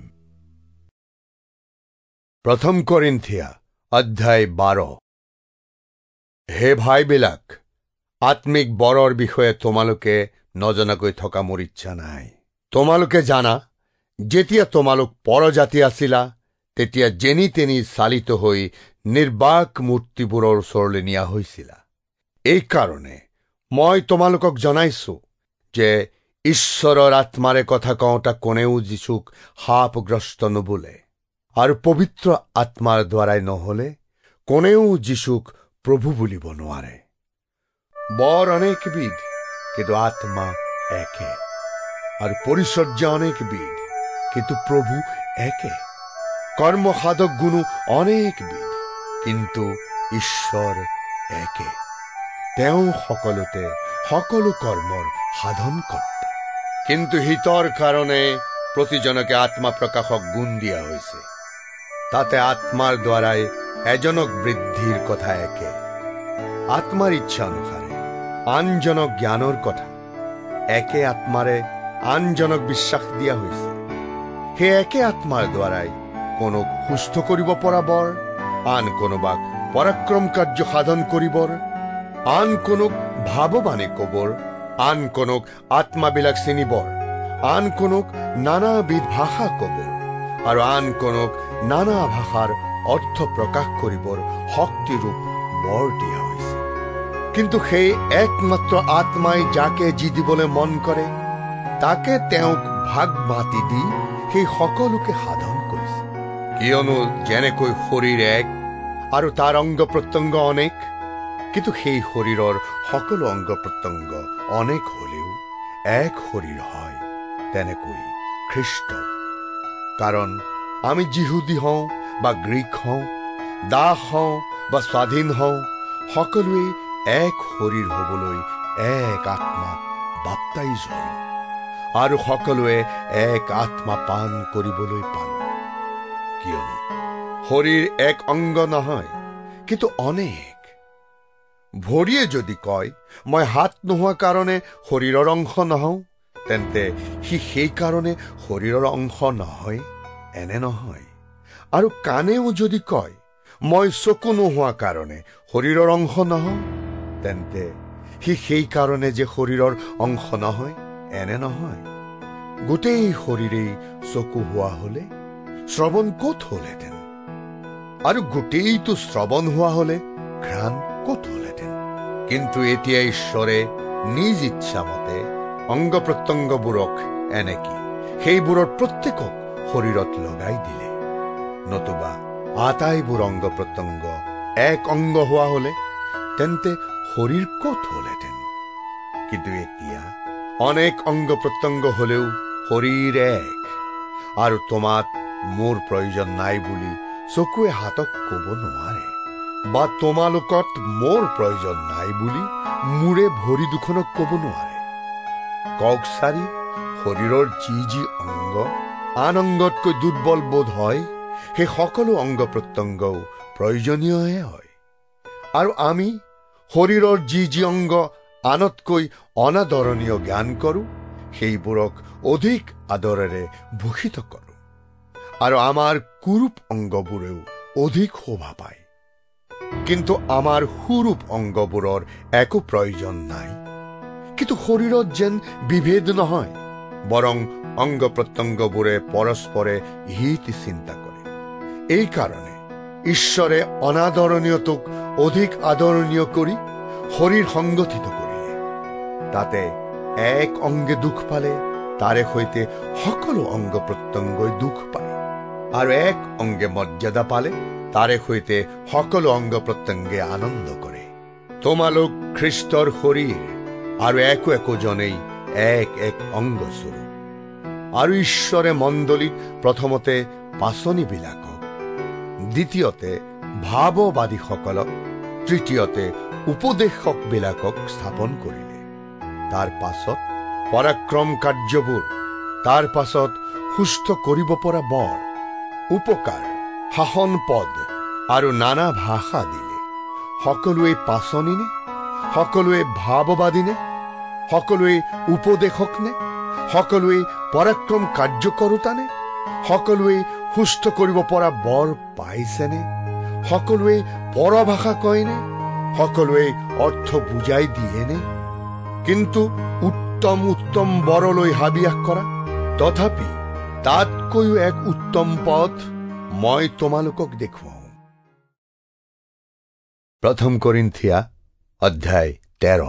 প্ৰথম কৰিন্থিয়া অধ্যায় 12। হে ভাইবিলাক, আত্মিক বৰৰ বিষয়ে তোমালোকে নজনাকৈ থকা মোৰ ইচ্ছা নাই। তোমালোকে জানা, যেতিয়া তোমালোক পৰজাতি আছিলা, তেতিয়া যেনি তেনি চালিত হৈ নিৰ্বাক মূৰ্তিবোৰৰ ওচৰলৈ নিয়া হৈছিলা। এই কাৰণে মই তোমালোকক জনাইছো যে ঈশ্বৰৰ আত্মাৰে কথা কওঁতা কোনেও যীশুক শাপগ্ৰস্ত নবোলে, আৰু পবিত্ৰ আত্মাৰ দ্বাৰাই নহলে কোনেও যীশুক প্ৰভু বুলিব নোৱাৰে। বৰ অনেকবিধ, কিন্তু আত্মা একে, আৰু পৰিচৰ্যা অনেকবিধ, কিন্তু প্ৰভু একে। কৰ্মসাধক গুণো অনেকবিধ, কিন্তু ঈশ্বৰ একে। তেওঁ সকলোতে সকলো কৰ্মৰ সাধন কৰ্তা। কিন্তু হিতৰ কাৰণে প্ৰতিজনকে আত্মা প্ৰকাশক গুণ দিয়া হৈছে। তাতে আত্মাৰ দ্বাৰাই এজনক বৃদ্ধিৰ কথা একে, আত্মাৰ ইচ্ছা অনুসাৰে আনজনক জ্ঞানৰ কথা একে, আত্মাৰে আনজনক বিশ্বাস দিয়া হৈছে। সেই একে আত্মাৰ দ্বাৰাই কোনোক সুস্থ কৰিব পৰা বৰ, আন কোনোবাক পৰাক্ৰম কাৰ্য সাধন কৰিবৰ, আন কোনোক ভাৱবাণী কবৰ, আন কোনোক আত্মাবিলাক চিনিবৰ, আন কোনোক নানাবিধ ভাষা কবৰ, আৰু আন কোনোক নানা ভাষাৰ অৰ্থ প্ৰকাশ কৰিবৰ শক্তিৰূপ বৰ দিয়া হৈছে। কিন্তু সেই একমাত্ৰ আত্মাই যাকে যি দিবলৈ মন কৰে, তাকে তেওঁক ভাগ মাতি দি সেই সকলোকে সাধন কৰিছে। কিয়নো যেনেকৈ শৰীৰ এক আৰু তাৰ অংগ প্ৰত্যংগ অনেক, কিন্তু সেই শৰীৰৰ সকলো অংগ প্ৰত্যংগ অনেক হলেও এক শৰীৰ হয়, তেনেকৈ খ্ৰীষ্ট। কাৰণ আমি যিহুদী হওঁ বা গ্ৰীক হওঁ, দাস হওঁ বা স্বাধীন হওঁ, সকলোৱে এক শৰীৰ হবলৈ এক আত্মাত বাপ্তাইজ হলো আৰু সকলোৱে এক আত্মা পান কৰিবলৈ পালো। কিয়নো শৰীৰ এক অংগ নহয়, কিন্তু অনেক। ভৰিয়ে যদি কয় মই হাত নোহোৱা কাৰণে শৰীৰৰ অংশ নহওঁ, তেন্তে সি সেই কাৰণে শৰীৰৰ অংশ নহয়, এনে নহয়। আৰু কাণেও যদি কয় মই চকু নোহোৱা কাৰণে শৰীৰৰ অংশ নহওঁ, তেন্তে সি সেই কাৰণে যে শৰীৰৰ অংশ নহয়, এনে নহয়। গোটেই শৰীৰেই চকু হোৱা হলে শ্ৰৱণ ক'ত হলহেঁতেন? আৰু গোটেইটো শ্ৰৱণ হোৱা হলে ঘ্ৰাণ ক'ত হলহেঁতেন? কিন্তু এতিয়া ঈশ্বৰে নিজ ইচ্ছা মতে অংগ প্ৰত্যংগবোৰক এনেকি সেইবোৰৰ প্ৰত্যেকক শৰীৰত লগাই দিলে। নতুবা আটাইবোৰ অংগ প্ৰত্যংগ এক অংগ হোৱা হলে তেন্তে শৰীৰ ক'ত হলহেঁতেন? কিন্তু এতিয়া অনেক অংগ প্ৰত্যংগ হলেও শৰীৰ এক। আৰু তোমাত মোৰ প্ৰয়োজন নাই বুলি চকুৱে হাতক কব নোৱাৰে, বা তোমালোকত মোৰ প্ৰয়োজন নাই বুলি মূৰে ভৰি দুখনক কব নোৱাৰে। কওকচাৰি শৰীৰৰ যি যি অংগ আন অংগতকৈ দুৰ্বল বোধ হয়, সেই সকলো অংগ প্ৰত্যংগও প্ৰয়োজনীয়হে হয়। আৰু আমি শৰীৰৰ যি যি অংগ আনতকৈ অনাদৰণীয় জ্ঞান কৰো, সেইবোৰক অধিক আদৰেৰে ভূষিত কৰো। আৰু আমাৰ কুৰূপ অংগবোৰেও অধিক শোভা পায়। কিন্তু আমাৰ সুৰূপ অংগবোৰৰ একো প্ৰয়োজন নাই। কিন্তু শৰীৰত যেন বিভেদ নহয়, বৰং অংগ প্ৰত্যংগবোৰে পৰস্পৰে হিত চিন্তা কৰে। এই কাৰণে ঈশ্বৰে অনাদৰণীয়টোক অধিক আদৰণীয় কৰি শৰীৰ সংগঠিত কৰিলে। তাতে এক অংগে দুখ পালে তাৰে সৈতে সকলো অংগ প্ৰত্যংগই দুখ পায়, আৰু এক অংগে মৰ্যাদা পালে তাৰে সৈতে সকলো অংগ প্ৰত্যংগে আনন্দ কৰে। তোমালোক খ্ৰীষ্টৰ শৰীৰ, আৰু একো একোজনেই এক এক অংগ স্বৰূপ। আৰু ঈশ্বৰে মণ্ডলীত প্ৰথমতে পাচনিবিলাকক, দ্বিতীয়তে ভাৱবাদীসকলক, তৃতীয়তে উপদেশকবিলাকক স্থাপন কৰিলে। তাৰ পাছত পৰাক্ৰম কাৰ্যবোৰ, তাৰ পাছত সুস্থ কৰিব পৰা বৰ, উপকাৰ, শাসন পদ আৰু নানা ভাষা দিলে। সকলোৱে পাচনি নে? সকলোৱে ভাৱবাদী নে? সকলোৱে উপদেশক নে? সকলোৱে পৰাক্ৰম কাৰ্যকৰোতা নে? সকলোৱে সুস্থ কৰিব পৰা বৰ পাইছেনে? সকলোৱে পৰভাষা কয়নে? সকলোৱে অৰ্থ বুজাই দিয়েনে? কিন্তু উত্তম উত্তম বৰলৈ হাবিয়াস কৰা, তথাপি তাতকৈও এক উত্তম পথ মই তোমালোকক দেখুৱাওঁ। প্ৰথম কৰিন্থিয়া অধ্যায় 13।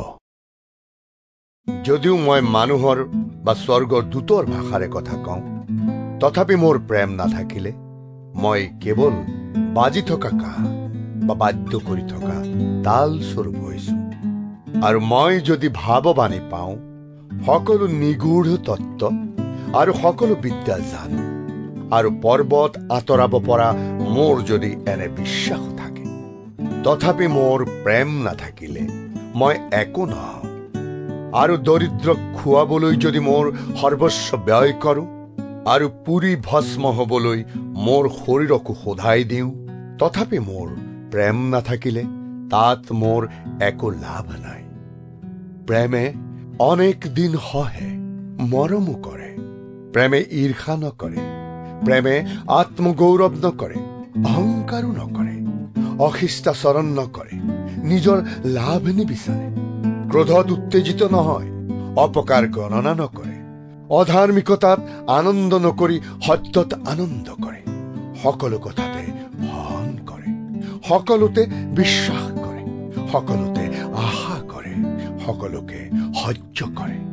যদিও মই মানুহৰ বা স্বৰ্গৰ দূতৰ ভাষাৰে কথা কওঁ, তথাপি মোৰ প্ৰেম নাথাকিলে মই কেৱল বাজি থকা কাঁহ বা বাদ্য কৰি থকা তাল স্বৰূপ হৈছো। আৰু মই যদি ভাৱবাণী পাওঁ, সকলো নিগূঢ় তত্ত্ব আৰু সকলো বিদ্যা জানো, আৰু পৰ্বত আঁতৰাব পৰা মোৰ যদি এনে বিশ্বাস থাকে, তথাপি মোৰ প্ৰেম নাথাকিলে মই একো নহওঁ। আৰু দৰিদ্ৰক খুৱাবলৈ যদি মোৰ সৰ্বস্ব ব্যয় কৰো, আৰু পুৰি ভস্ম হবলৈ মোৰ শৰীৰকো শোধাই দিওঁ, তথাপি মোৰ প্ৰেম নাথাকিলে তাত মোৰ একো লাভ নাই। প্ৰেমে অনেক দিন সহে, মৰমো কৰে। প্ৰেমে ঈৰ্ষা নকৰে। প্ৰেমে আত্মগৌৰৱ নকৰে, অহংকাৰো নকৰে, অশিষ্টাচৰণ নকৰে, নিজৰ লাভ নিবিচাৰে, ক্ৰোধত উত্তেজিত নহয়, অপকাৰ গণনা নকৰে, অধাৰ্মিকতাত আনন্দ নকৰি সত্যত আনন্দ কৰে, সকলো কথাতে সহন কৰে, সকলোতে বিশ্বাস কৰে, সকলোতে আশা কৰে, সকলোকে সহ্য কৰে।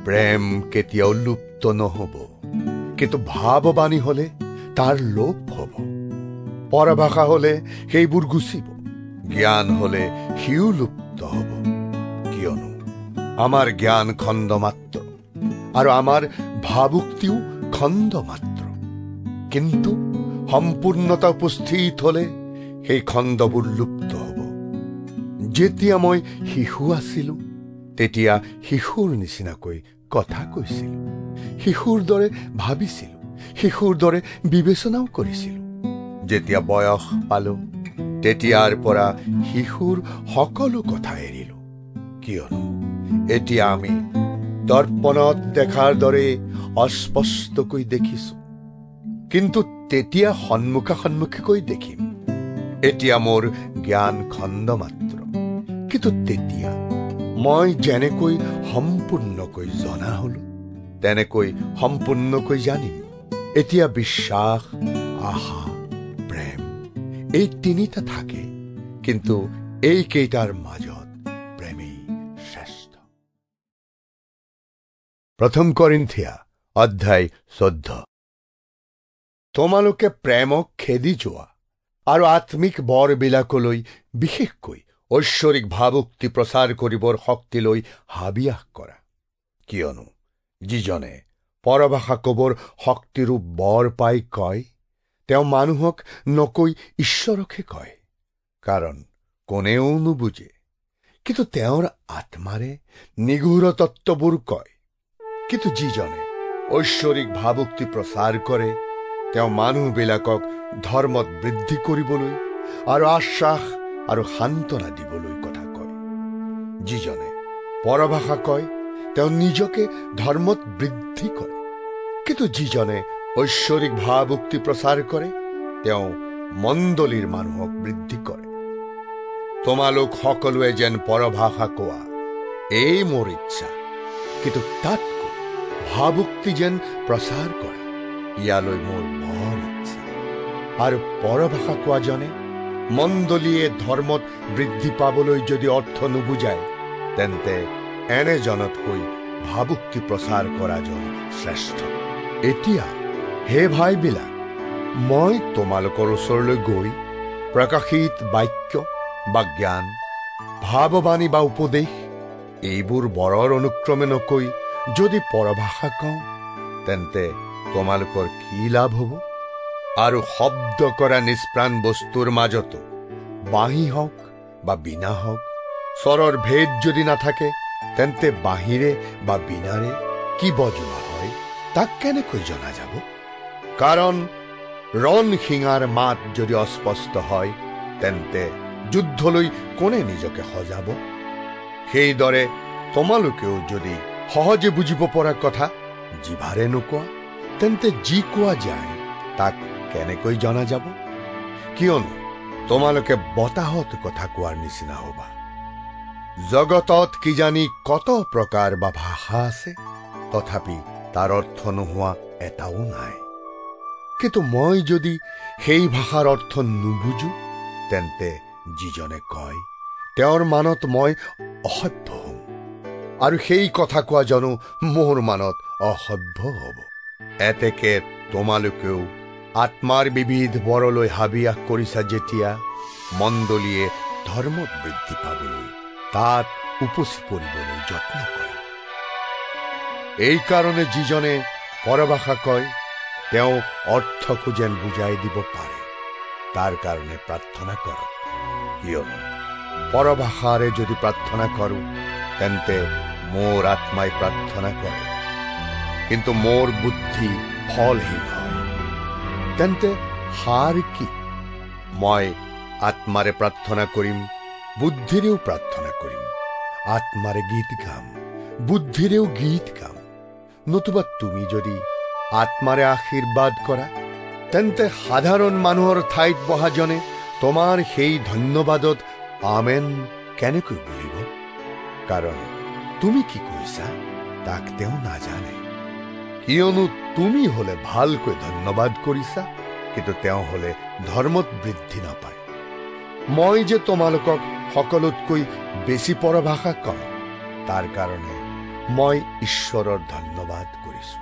প্ৰেম কেতিয়াও লুপ্ত নহব, কিন্তু ভাৱবাণী হলে তাৰ লোপ হব। পৰভাষা হলে সেইবোৰ গুচিব, জ্ঞান হলে সিও লুপ্ত হব। কিয়নো আমাৰ জ্ঞান খণ্ড মাত্ৰ আৰু আমাৰ ভাবুক্তিও খণ্ড মাত্ৰ, কিন্তু সম্পূৰ্ণতা উপস্থিত হলে সেই খণ্ডবোৰ লুপ্ত হব। যেতিয়া মই শিশু আছিলো, তেতিয়া শিশুৰ নিচিনাকৈ কথা কৈছিলো, শিশুৰ দৰে ভাবিছিলো, শিশুৰ দৰে বিবেচনাও কৰিছিলো। যেতিয়া বয়স পালো, তেতিয়াৰ পৰা শিশুৰ সকলো কথা এৰিলো। কিয়নো এতিয়া আমি দৰ্পণত দেখাৰ দৰে অস্পষ্টকৈ দেখিছো, কিন্তু তেতিয়া সন্মুখাসন্মুখীকৈ দেখিম। এতিয়া মোৰ জ্ঞান খণ্ড মাত্ৰ, কিন্তু তেতিয়া মই যেনেকৈ সম্পূৰ্ণকৈ জনা হলো, তেনেকৈ সম্পূৰ্ণকৈ জানিম। এতিয়া বিশ্বাস, আশা, প্ৰেম এই তিনিটা থাকে, কিন্তু এইকেইটাৰ মাজত প্ৰেমেই শ্ৰেষ্ঠ। 1 কৰিন্থিয়া অধ্যায় 14। তোমালোকে প্ৰেমক খেদি যোৱা আৰু আত্মিক বৰবিলাকলৈ, বিশেষকৈ ঐশ্বৰিক ভাবুক্তি প্ৰচাৰ কৰিবৰ শক্তিলৈ হাবিয়াস কৰা। কিয়নো যিজনে পৰভাষা কবৰ শক্তিৰূপ বৰ পাই কয়, তেওঁ মানুহক নকৈ ঈশ্বৰকহে কয়, কাৰণ কোনেও নুবুজে। কিন্তু তেওঁৰ আত্মাৰে নিগূঢ় তত্ত্ববোৰ কয়। কিন্তু যিজনে ঐশ্বৰিক ভাবুক্তি প্ৰচাৰ কৰে, তেওঁ মানুহবিলাকক ধৰ্মত বৃদ্ধি কৰিবলৈ আৰু আশ্বাস আৰু সান্তনা দিবলৈ কথা কয়। যিজনে পৰভাষা কয়, তেওঁ নিজকে ধৰ্মত বৃদ্ধি কৰে, কিন্তু যিজনে ঐশ্বৰিক ভাবুক্তি প্ৰচাৰ কৰে, তেওঁ মণ্ডলীৰ মানুহক বৃদ্ধি কৰে। তোমালোক সকলোৱে যেন পৰভাষা কোৱা, এই মোৰ ইচ্ছা, কিন্তু তাতকৈ ভাবুক্তি যেন প্ৰচাৰ কৰা, ইয়ালৈ মোৰ বৰ ইচ্ছা। আৰু পৰভাষা কোৱা জনে মণ্ডলীয়ে ধৰ্মত বৃদ্ধি পাবলৈ যদি অৰ্থ নুবুজায়, তেন্তে এনেজনতকৈ ভাবুক্তি প্ৰচাৰ কৰাজন শ্ৰেষ্ঠ। এতিয়া হে ভাইবিলাক, মই তোমালোকৰ ওচৰলৈ গৈ প্ৰকাশিত বাক্য বা জ্ঞান, ভাৱবাণী বা উপদেশ এইবোৰ বৰৰ অনুক্ৰমে নকৈ যদি পৰভাষা কওঁ, তেন্তে তোমালোকৰ কি লাভ হব? আৰু শব্দ কৰা নিষ্প্ৰাণ বস্তুৰ মাজতো বাঁহী হওক বা বীণা হওক, স্বৰৰ ভেদ যদি নাথাকে, তেন্তে বাঁহীৰে বা বীণাৰে কি বজোৱা হয়, তাক কেনেকৈ জনা যাব? কাৰণ ৰণ শিঙাৰ মাত যদি অস্পষ্ট হয়, তেন্তে যুদ্ধলৈ কোনে নিজকে সজাব? সেইদৰে তোমালোকেও যদি সহজে বুজিব পৰা কথা জিভাৰে নোকোৱা, তেন্তে যি কোৱা যায় তাক কেনেকৈ জনা যাব? কিয়নো তোমালোকে বতাহত কথা কোৱাৰ নিচিনা হবা। জগতত কিজানি কত প্ৰকাৰ বা ভাষা আছে, তথাপি তাৰ অৰ্থ নোহোৱা এটাও নাই। কিন্তু মই যদি সেই ভাষাৰ অৰ্থ নুবুজো, তেন্তে যিজনে কয়, তেওঁৰ মানত মই অসভ্য হম, আৰু সেই কথা কোৱা জনো মোৰ মানত অসভ্য হব। এতেকে তোমালোকেও আত্মাৰ বিবিধ বৰলৈ হাবিয়াস কৰিছা, যেতিয়া মণ্ডলীয়ে ধৰ্মত বৃদ্ধি পাবলৈ তাত উপচি পৰিবলৈ যত্ন কৰে। এই কাৰণে যিজনে পৰভাষা কয়, তেওঁ অৰ্থকো যেন বুজাই দিব পাৰে, তাৰ কাৰণে প্ৰাৰ্থনা কৰক। কিয়নো পৰভাষাৰে যদি প্ৰাৰ্থনা কৰো, তেন্তে মোৰ আত্মাই প্ৰাৰ্থনা কৰে, কিন্তু মোৰ বুদ্ধি ফলহীন হয়। তেন্তে সাৰ কি? মই আত্মাৰে প্ৰাৰ্থনা কৰিম, বুদ্ধিৰেও প্ৰাৰ্থনা কৰিম। আত্মাৰে গীত গাম, বুদ্ধিৰেও গীত গাম। নতুবা তুমি যদি আত্মাৰে আশীৰ্বাদ কৰা, তেন্তে সাধাৰণ মানুহৰ ঠাইত বহাজনে তোমাৰ সেই ধন্যবাদত আমেন কেনেকৈ বুলিব? কাৰণ তুমি কি কৈছা তাক তেওঁ নাজানে। কিয়নো তুমি হলে ভালকৈ ধন্যবাদ কৰিছা, কিন্তু তেওঁ হলে ধৰ্মত বৃদ্ধি নাপায়। মই যে তোমালোকক সকলোতকৈ বেছি পৰভাষা কওঁ, তাৰ কাৰণে মই ঈশ্বৰৰ ধন্যবাদ কৰিছো।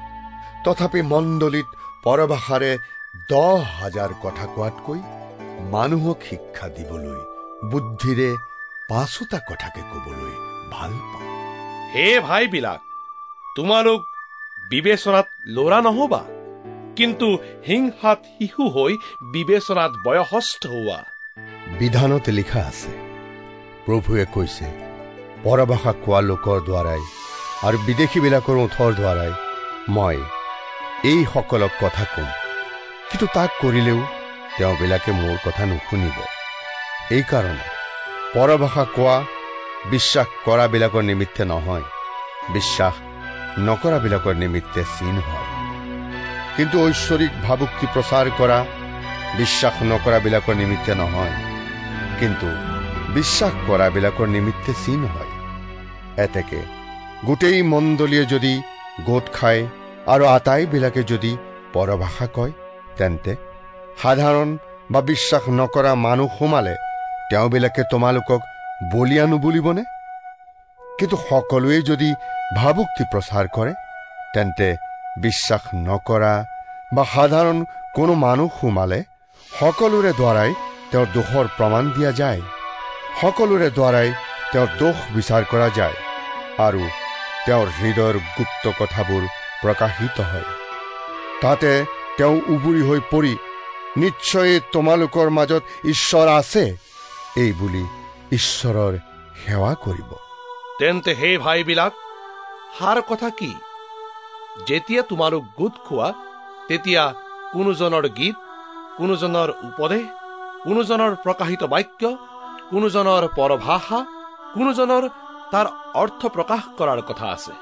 তথাপি মণ্ডলীত পৰভাষাৰে 10,000 কথা কোৱাতকৈ মানুহক শিক্ষা দিবলৈ বুদ্ধিৰে 5টা কথাকে কবলৈ ভাল পাওঁ। হে ভাইবিলাক, তোমালোক বিবেচনাত ল'ৰা নহবা, কিন্তু হিংসাত শিশু হৈ বিবেচনাত বয়সস্থ হোৱা। বিধানতে লিখা আছে, প্ৰভুৱে কৈছে, পৰভাষা কোৱা লোকৰ দ্বাৰাই আৰু বিদেশীবিলাকৰ ওঠৰ দ্বাৰাই মই এই সকলক কথা কম, কিন্তু তাক কৰিলেও তেওঁবিলাকে মোৰ কথা নুশুনিব। এই কাৰণে পৰভাষা কোৱা বিশ্বাস কৰাবিলাকৰ নিমিত্তে নহয়, বিশ্বাস নকৰাবিলাকৰ নিমিত্তে চিন হয়। কিন্তু ঐশ্বৰিক ভাবুক্তি প্ৰচাৰ কৰা বিশ্বাস নকৰাবিলাকৰ নিমিত্তে নহয়, কিন্তু বিশ্বাস কৰাবিলাকৰ নিমিত্তে চিন হয়। এতেকে গোটেই মণ্ডলীয়ে যদি গোট খায় আৰু আটাইবিলাকে যদি পৰভাষা কয়, তেন্তে সাধাৰণ বা বিশ্বাস নকৰা মানুহ সোমালে তেওঁবিলাকে তোমালোকক বলিয়া নুবুলিবনে? কিন্তু সকলোৱে যদি ভাবুক্তি প্ৰচাৰ কৰে, তেন্তে বিশ্বাস নকৰা বা সাধাৰণ কোনো মানুহ সোমালে সকলোৰে দ্বাৰাই তেওঁৰ দোষৰ প্ৰমাণ দিয়া যায়, সকলোৰে দ্বাৰাই তেওঁৰ দোষ বিচাৰ কৰা যায় আৰু তেওঁৰ হৃদয়ৰ গুপ্ত কথাবোৰ প্ৰকাশিত হয়। তাতে তেওঁ উবুৰি হৈ পৰি নিশ্চয় তোমালোকৰ মাজত ঈশ্বৰ আছে এই বুলি ঈশ্বৰৰ সেৱা কৰিব। তেন্তে হে ভাইবিলাক, সাৰ কথা কি? যেতিয়া তোমালোক গোট খোৱা, তেতিয়া কোনোজনৰ গীত, কোনোজনৰ উপদেশ, কোনোজনৰ প্ৰকাশিত বাক্য, কোনোজনৰ পৰভাষা, কোনোজনৰ তাৰ অৰ্থ প্ৰকাশ কৰাৰ কথা আছে।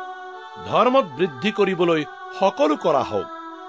ধৰ্মত বৃদ্ধি কৰিবলৈ সকলো কৰা হওক।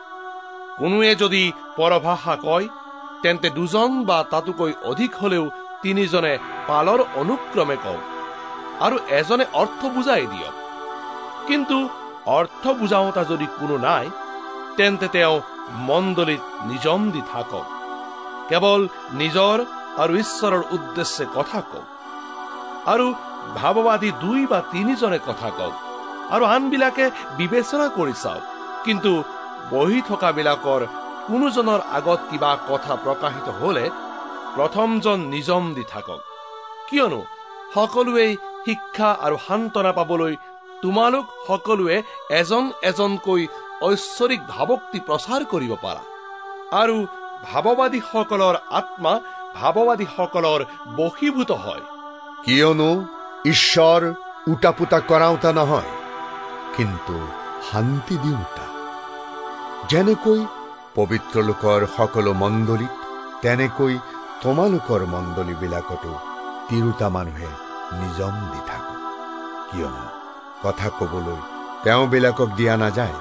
কোনোৱে যদি পৰভাষা কয়, তেন্তে 2জন বা তাতোকৈ অধিক হলেও 3জনে পালৰ অনুক্ৰমে কওক, আৰু এজনে অৰ্থ বুজাই দিয়ক। কিন্তু অৰ্থ বুজাওঁতা যদি কোনো নাই, তেন্তে তেওঁ মণ্ডলীত নিজম দি থাকক, কেৱল নিজৰ আৰু ঈশ্বৰৰ উদ্দেশ্যে কথা কওক। আৰু ভাৱবাদী 2 বা 3জনে কথা কওক, আৰু আনবিলাকে বিবেচনা কৰি চাওক। কিন্তু বহি থকাবিলাকৰ কোনোজনৰ আগত কিবা কথা প্ৰকাশিত হলে প্ৰথমজন নিজম দি থাকক, কিয়নো সকলোৱে শিক্ষা আৰু সান্তনা পাবলৈ তোমালোক সকলোৱে এজন এজনকৈ ঐশ্বৰিক ভাবুক্তি প্ৰচাৰ কৰিব পাৰা। আৰু ভাৱবাদীসকলৰ আত্মা ভাৱবাদীসকলৰ বশীভূত হয়, কিয়নো ঈশ্বৰ উটাপুটা কৰাওঁতা নহয়, কিন্তু শান্তি দিওঁতা। যেনেকৈ পবিত্ৰ লোকৰ সকলো মণ্ডলীত, তেনেকৈ তোমালোকৰ মণ্ডলীবিলাকতো তিৰোতা মানুহে নিজম দি থাকক, কিয়নো কথা কবলৈ তেওঁবিলাকক দিয়া নাযায়,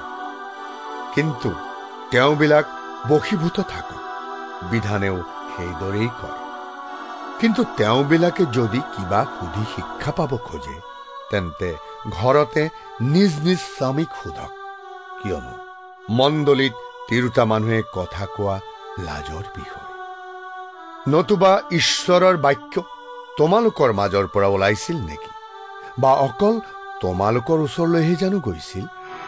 কিন্তু তেওঁবিলাক বশীভূত থাকক। বিধানেও সেইদৰেই কয়। কিন্তু তেওঁবিলাকে যদি কিবা সুধি শিক্ষা পাব খোজে, তেন্তে ঘৰতে নিজ নিজ স্বামীক সোধক, কিয়নো মণ্ডলীত তিৰোতা মানুহে কথা কোৱা লাজৰ বিষয়। নতুবা ঈশ্বৰৰ বাক্য তোমালোকৰ মাজৰ পৰা ওলাইছিল নেকি? বা অকল তোমালোকৰ ওচৰলৈহে জানো গৈছিল?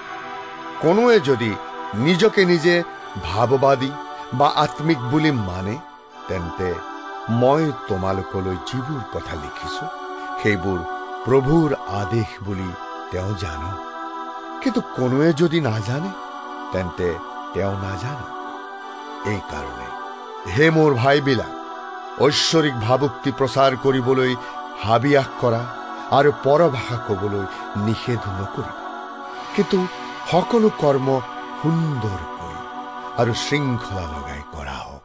কোনোৱে যদি নিজকে নিজে ভাৱবাদী বা আত্মিক বুলি মানে, তেন্তে মই তোমালোকলৈ যিবোৰ কথা লিখিছো সেইবোৰ প্ৰভুৰ আদেশ বুলি তেওঁ জানো। কিন্তু কোনোৱে যদি নাজানে, তেন্তে তেওঁ নাজানো। এই কাৰণে হে মোৰ ভাইবিলাক, ঐশ্বৰিক ভাবুক্তি প্ৰচাৰ কৰিবলৈ হাবিয়াস কৰা আৰু পৰভাষা কবলৈ নিষেধ নকৰিবা, কিন্তু সকলো কৰ্ম সুন্দৰকৈ আৰু শৃংখলা লগাই কৰা হওক।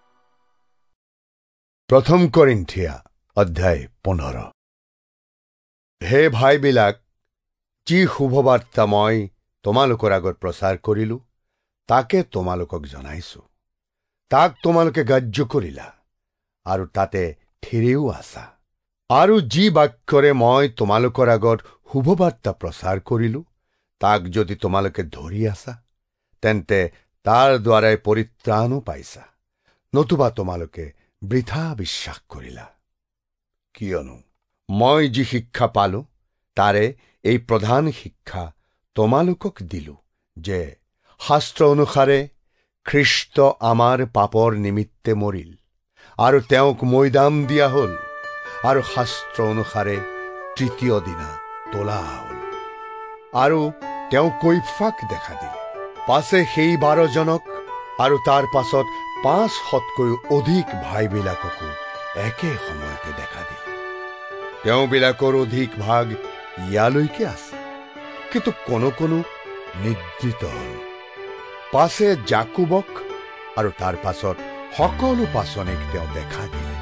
1 কৰিন্থিয়া অধ্যায় 15। হে ভাইবিলাক, যি শুভবাৰ্তা মই তোমালোকৰ আগত প্ৰচাৰ কৰিলো, তাকে তোমালোকক জনাইছো। তাক তোমালোকে গ্ৰাহ্য কৰিলা আৰু তাতে থিৰেও আছা। আৰু যি বাক্যৰে মই তোমালোকৰ আগত শুভবাৰ্তা প্ৰচাৰ কৰিলো, তাক যদি তোমালোকে ধৰি আছা, তেন্তে তাৰ দ্বাৰাই পৰিত্ৰাণো পাইছা। নতুবা তোমালোকে বৃথা বিশ্বাস কৰিলা। কিয়নো মই যি শিক্ষা পালো, তাৰে এই প্ৰধান শিক্ষা তোমালোকক দিলো যে শাস্ত্ৰ অনুসাৰে খ্ৰীষ্ট আমাৰ পাপৰ নিমিত্তে মৰিল আৰু তেওঁক মৈদাম দিয়া হ'ল আৰু শাস্ত্ৰ অনুসাৰে তৃতীয় দিনা তোলা হ'ল আৰু তেওঁ কৈফাক দেখা দিলে। পাছে সেই 12 জনক আৰু তাৰ পাছত 500তকৈও অধিক ভাইবিলাককো একে সময়তে দেখা দিলে। তেওঁবিলাকৰ অধিক ভাগ ইয়ালৈকে আছে, কিন্তু কোনো নিদ্ৰিত হ'ল। পাছে জাকুবক আৰু তাৰ পাছত সকলো পাচনিক তেওঁ দেখা দিলে।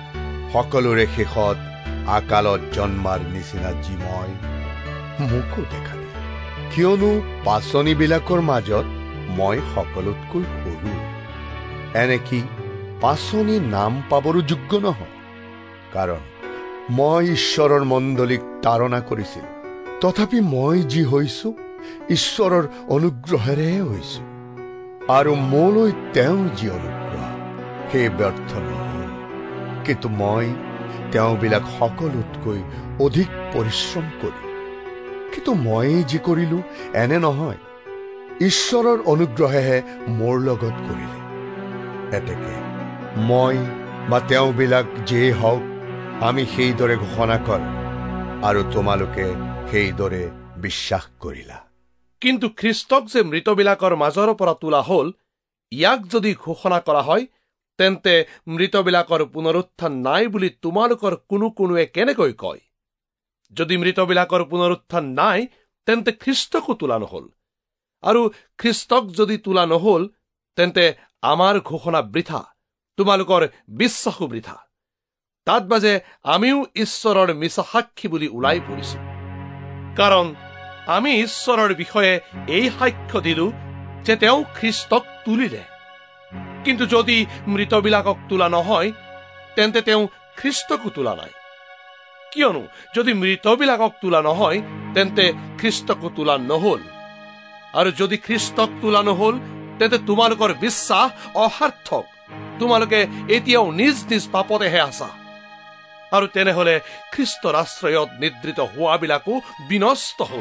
সকলোৰে শেষত আকালত জন্মাৰ নিচিনা যি মই, মোকো দেখা দিলে, কিয়নো পাচনিবিলাকৰ মাজত মই সকলোতকৈ সৰু। এনেকি পাচনি নাম পাবৰো যোগ্য নহয়, কাৰণ মই ঈশ্বৰৰ মণ্ডলীক তাৰণা কৰিছিলোঁ। তথাপি মই যি হৈছো ঈশ্বৰৰ অনুগ্ৰহেৰেহে হৈছো, আৰু মোলৈ তেওঁৰ যি অনুগ্ৰহ সেই ব্যৰ্থ নহল। কিন্তু মই তেওঁবিলাক সকলোতকৈ অধিক পৰিশ্ৰম কৰিলো। কিন্তু মই যি কৰিলো এনে নহয়, ঈশ্বৰৰ অনুগ্ৰহেহে মোৰ লগত কৰিলে। এতেকে মই বা তেওঁবিলাক যিয়ে হওক, আমি সেইদৰে ঘোষণা কৰোঁ আৰু তোমালোকে সেইদৰে বিশ্বাস কৰিলা। কিন্তু খ্ৰীষ্টক যে মৃতবিলাকৰ মাজৰ পৰা তোলা হ'ল, ইয়াক যদি ঘোষণা কৰা হয়, তেন্তে মৃতবিলাকৰ পুনৰুত্থান নাই বুলি তোমালোকৰ কোনোৱে কেনেকৈ কয়? যদি মৃতবিলাকৰ পুনৰুত্থান নাই, তেন্তে খ্ৰীষ্টকো তোলা নহল। আৰু খ্ৰীষ্টক যদি তোলা নহল, তেন্তে আমাৰ ঘোষণা বৃথা, তোমালোকৰ বিশ্বাসো বৃথা। তাত বাজে আমিও ঈশ্বৰৰ মিছা সাক্ষী বুলি ওলাই পৰিছো। কাৰণ আমি ঈশ্বৰৰ বিষয়ে এই সাক্ষ্য দিলো যে তেওঁ খ্ৰীষ্টক তুলিলে। কিন্তু যদি মৃতবিলাকক তোলা নহয়, তেন্তে তেওঁ খ্ৰীষ্টকো তোলা নাই। কিয়নো যদি মৃতবিলাকক তোলা নহয়, তেন্তে খ্ৰীষ্টকো তোলা নহল। আৰু যদি খ্ৰীষ্টক তোলা নহল, তেন্তে তোমালোকৰ বিশ্বাস অসাৰ্থক, তোমালোকে এতিয়াও নিজ নিজ পাপতেহে আছা। আৰু তেনেহলে খ্ৰীষ্টৰ আশ্ৰয়ত নিদ্ৰিত হোৱাবিলাকো বিনষ্ট হল।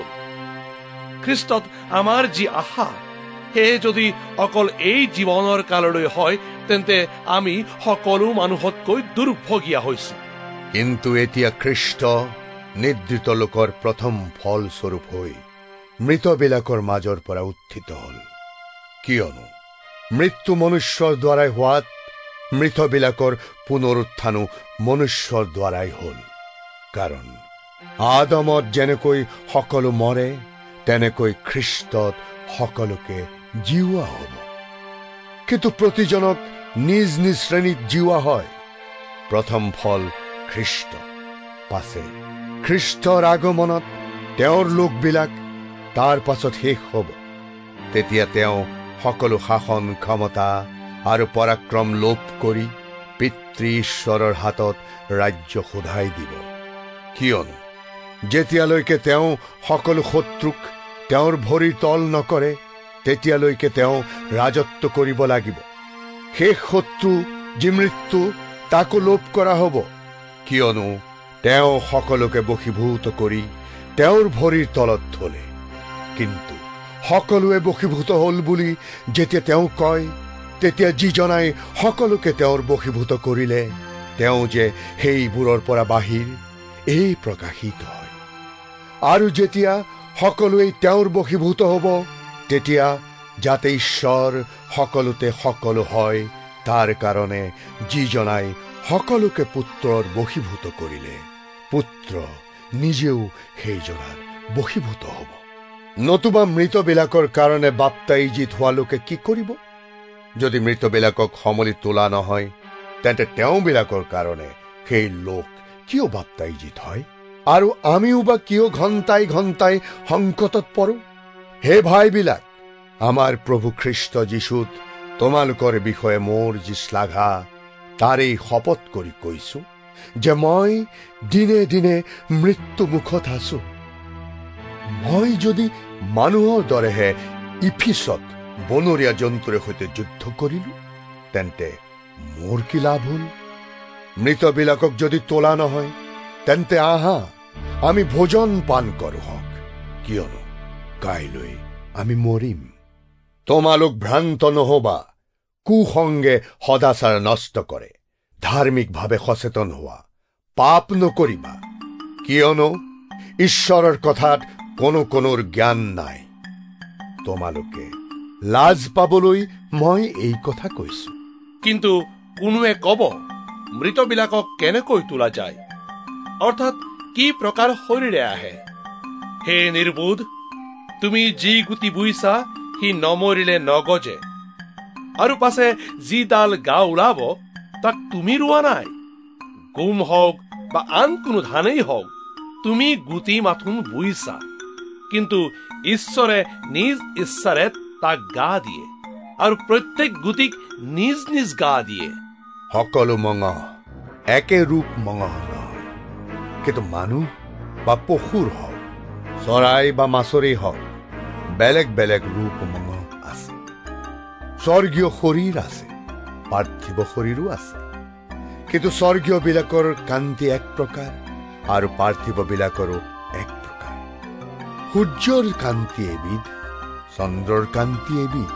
খ্ৰীষ্টত আমাৰ যি আশা, সেয়ে যদি অকল এই জীৱনৰ কাললৈ হয়, তেন্তে আমি সকলো মানুহতকৈ দুৰ্ভগীয়া হৈছো। কিন্তু এতিয়া খ্ৰীষ্ট নিদ্ৰিত লোকৰ প্ৰথম ফলস্বৰূপ হৈ মৃতবিলাকৰ মাজৰ পৰা উত্থিত হল। কিয়নো মৃত্যু মনুষ্যৰ দ্বাৰাই হোৱাত মৃতবিলাকৰ পুনৰুত্থানো মনুষ্যৰ দ্বাৰাই হল। কাৰণ আদমত যেনেকৈ সকলো মৰে, তেনেকৈ খ্ৰীষ্টত সকলোকে জীওৱা হ'ব। কিন্তু প্ৰতিজনক নিজ নিজ শ্ৰেণীত জীওৱা হয়। প্ৰথম ফল খ্ৰীষ্ট, পাছে খ্ৰীষ্টৰ আগমনত তেওঁৰ লোকবিলাক তাৰ পাছত শেষ হ'ব। তেতিয়া তেওঁ সকলো শাসন ক্ষমতা আৰু পৰাক্ৰম লোপ কৰি পিতৃ ঈশ্বৰৰ হাতত ৰাজ্য সোধাই দিব। কিয়নো যেতিয়ালৈকে তেওঁ সকলো শত্ৰুক তেওঁৰ ভৰিৰ তল নকৰে, তেতিয়ালৈকে তেওঁ ৰাজত্ব কৰিব লাগিব। শেষ শত্ৰু যি মৃত্যু, তাকো লোপ কৰা হ'ব। কিয়নো তেওঁ সকলোকে বশীভূত কৰি তেওঁৰ ভৰিৰ তলত থলে। কিন্তু সকলোৱে বশীভূত হল বুলি যেতিয়া তেওঁ কয়, তেতিয়া যিজনাই সকলোকে তেওঁৰ বশীভূত কৰিলে, তেওঁ যে সেইবোৰৰ পৰা বাহিৰ, এই প্ৰকাশিত হয়। আৰু যেতিয়া সকলোৱে তেওঁৰ বশীভূত হ'ব, তেতিয়া যাতে ঈশ্বৰ সকলোতে সকলো হয়, তাৰ কাৰণে যিজনাই সকলোকে পুত্ৰৰ বশীভূত কৰিলে, পুত্ৰ নিজেও সেইজনাৰ বশীভূত হ'ব। নতুবা মৃতবিলাকৰ কাৰণে বাপ্তাইজিত হোৱা লোকে কি কৰিব? যদি মৃতবিলাকক সমলি তোলা নহয়, তেন্তে তেওঁবিলাকৰ কাৰণে সেই লোক কিয় বাপ্তাইজিত হয়? আৰু আমিও বা কিয় ঘণ্টাই ঘণ্টাই সংকটত পৰোঁ? হে ভাইবিলাক, আমাৰ প্ৰভু খ্ৰীষ্ট যীশুত তোমালোকৰ বিষয়ে মোৰ যি শ্লাঘা, তাৰেই শপত কৰি কৈছো যে মই দিনে দিনে মৃত্যু মুখত আছো। মই যদি মানুহৰ দৰেহে ইফিছত বনৰীয়া জন্তুৰে সৈতে যুদ্ধ কৰিলো, তেন্তে মোৰ কি লাভ হল? মৃতবিলাকক যদি তোলা নহয়, তেন্তে আহা আমি ভোজন পান কৰো হওক, কিয়নো কাইলৈ আমি মৰিম। তোমালোক ভ্ৰান্ত নহবা, কুসংগে সদাচাৰ নষ্ট কৰে, ধাৰ্মিকভাৱে সচেতন হোৱা, পাপ নকৰিবা, কিয়নো ঈশ্বৰৰ কথাত কোনোৰ জ্ঞান নাই। তোমালোকে লাজ পাবলৈ মই এই কথা কৈছো। কিন্তু কোনোৱে কব, মৃতবিলাকক কেনেকৈ তোলা যায়, অৰ্থাৎ কি প্ৰকাৰ শৰীৰে আহে? হে নিৰ্বোধ, তুমি যি গুটি বুইছা সি নমৰিলে নগজে, আৰু পাছে যিডাল গা ওলাব তাক তুমি ৰোৱা নাই। গোম হওক বা আন কোনো ধানেই হওক, তুমি গুটি মাথোন বুইছা, কিন্তু ঈশ্বৰে নিজ ইচ্ছাৰে তাক গা দিয়ে, আৰু প্ৰত্যেক গুটিক নিজ নিজ গা দিয়ে। সকলো মঙহ একে ৰূপ মঙহ নহয়, কিন্তু মানুহ বা পশুৰ হওক, চৰাই বা মাছৰেই হওক, বেলেগ বেলেগ ৰূপ মঙহ আছে। স্বৰ্গীয় শৰীৰ আছে, পাৰ্থিৱ শৰীৰো আছে, কিন্তু স্বৰ্গীয় বিলাকৰ কান্তি এক প্ৰকাৰ আৰু পাৰ্থিৱ বিলাকৰো এক প্ৰকাৰ। সূৰ্যৰ কান্তি এবিধ, চন্দ্ৰৰ কান্তি এবিধ,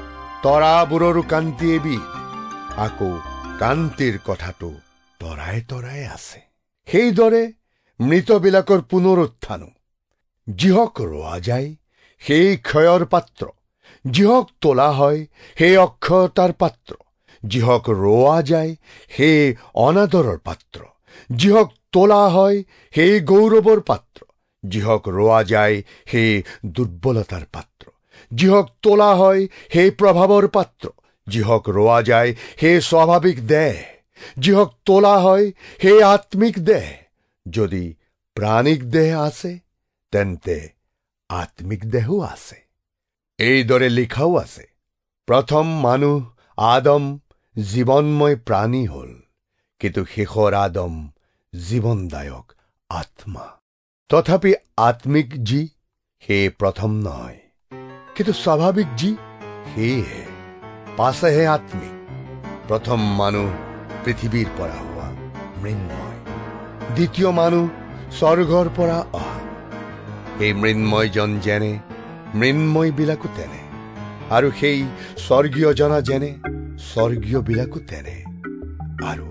তৰাবোৰৰো কান্তি এবিধ, আকৌ কান্তিৰ কথাটো তৰাই তৰাই আছে। সেইদৰে মৃতবিলাকৰ পুনৰুত্থানো। যিহক ৰোৱা যায় সেই ক্ষয়ৰ পাত্ৰ, যিহক তোলা হয় সেই অক্ষয়তাৰ পাত্ৰ, যিহক ৰোৱা যায় সেই অনাদৰৰ পাত্ৰ, যিহক তোলা হয় সেই গৌৰৱৰ পাত্ৰ, যিহক ৰোৱা যায় সেই দুৰ্বলতাৰ পাত্ৰ, যিহক তোলা হয় সেই প্ৰভাৱৰ পাত্ৰ, যিহক ৰোৱা যায় সেই স্বাভাৱিক দেহ, যিহক তোলা হয় সেই আত্মিক দেহ। যদি প্ৰাণিক দেহ আছে তেন্তে আত্মিক দেহো আছে। এইদৰে লিখাও আছে, প্ৰথম মানুহ আদম জীৱনময় প্ৰাণী হল, কিন্তু শেষৰ আদম জীৱনদায়ক আত্মা। তথাপি আত্মিক যি সেই প্ৰথম নহয়, কিন্তু স্বাভাৱিক যি সেয়েহে পাছেহে আত্মিক। প্ৰথম মানুহ পৃথিৱীৰ পৰা হোৱা মৃন্ময়, দ্বিতীয় মানুহ স্বৰ্গৰ পৰা অহা। সেই মৃন্ময়জন যেনে মৃন্ময় বিলাকো তেনে, আৰু সেই স্বৰ্গীয় জনা যেনে স্বৰ্গীয় বিলাকো তেনে। আৰু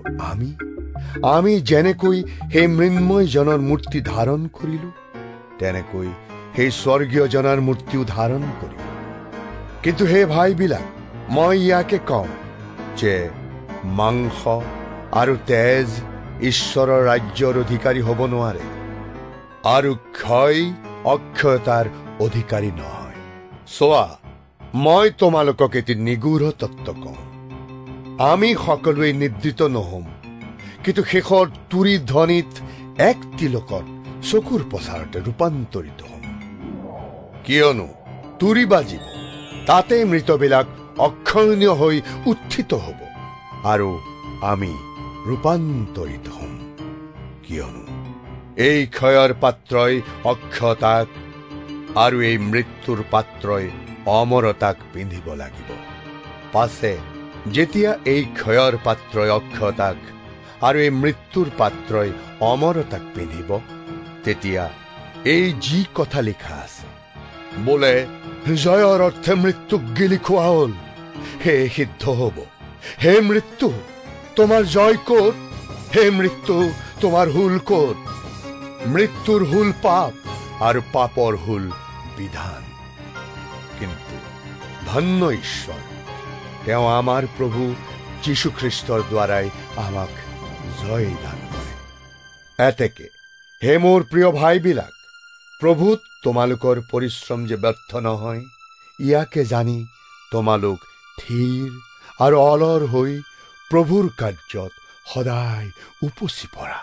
আমি যেনেকৈ সেই মৃন্ময় জনৰ মূৰ্তি ধাৰণ কৰিলো, তেনেকৈ সেই স্বৰ্গীয় জনাৰ মূৰ্তিও ধাৰণ কৰিলো। কিন্তু হে ভাইবিলাক, মই ইয়াকে কওঁ যে মাংস আৰু তেজ ঈশ্বৰৰ ৰাজ্যৰ অধিকাৰী হ'ব নোৱাৰে, আৰু ক্ষয় অক্ষয়তাৰ অধিকাৰী নহয়। চোৱা, মই তোমালোকক এটি নিগূঢ় তত্ত্ব কওঁ। আমি সকলোৱে নিদ্ৰিত নহম, কিন্তু শেষৰ তুৰি ধ্বনিত এক তিলকত চকুৰ পচাৰতে ৰূপান্তৰিত হম। কিয়নো তুৰি বাজিব, তাতে মৃতবিলাক অক্ষয়নীয় হৈ উত্থিত হ'ব, আৰু আমি ৰূপান্তৰিত হম। কিয়নো এই ক্ষয়ৰ পাত্ৰই অক্ষয়তাক আৰু এই মৃত্যুৰ পাত্ৰই অমৰতাক পিন্ধিব লাগিব। পাছে যেতিয়া এই ক্ষয়ৰ পাত্ৰই অক্ষয়তাক আৰু এই মৃত্যুৰ পাত্ৰই অমৰতাক পিন্ধিব, তেতিয়া এই যি কথা লিখা আছে, বোলে জয়ৰ অৰ্থে মৃত্যুক গিলি খোৱা হল, হে সিদ্ধ হব। হে মৃত্যু, তোমাৰ জয় ক'ত? হে মৃত্যু, তোমাৰ হুল ক'ত? মৃত্যুৰ হুল পাপ, আৰু পাপৰ হুল বিধান। কিন্তু ধন্য ঈশ্বৰ, তেওঁ আমাৰ প্ৰভু যীশুখ্ৰীষ্টৰ দ্বাৰাই আমাক জয় দান কৰে। এতেকে হে মোৰ প্ৰিয় ভাইবিলাক, প্ৰভুত তোমালোকৰ পৰিশ্ৰম যে ব্যৰ্থ নহয়, ইয়াকে জানি তোমালোক থিৰ আৰু অলৰ হৈ প্ৰভুৰ কাৰ্যত সদায় উপচি পৰা।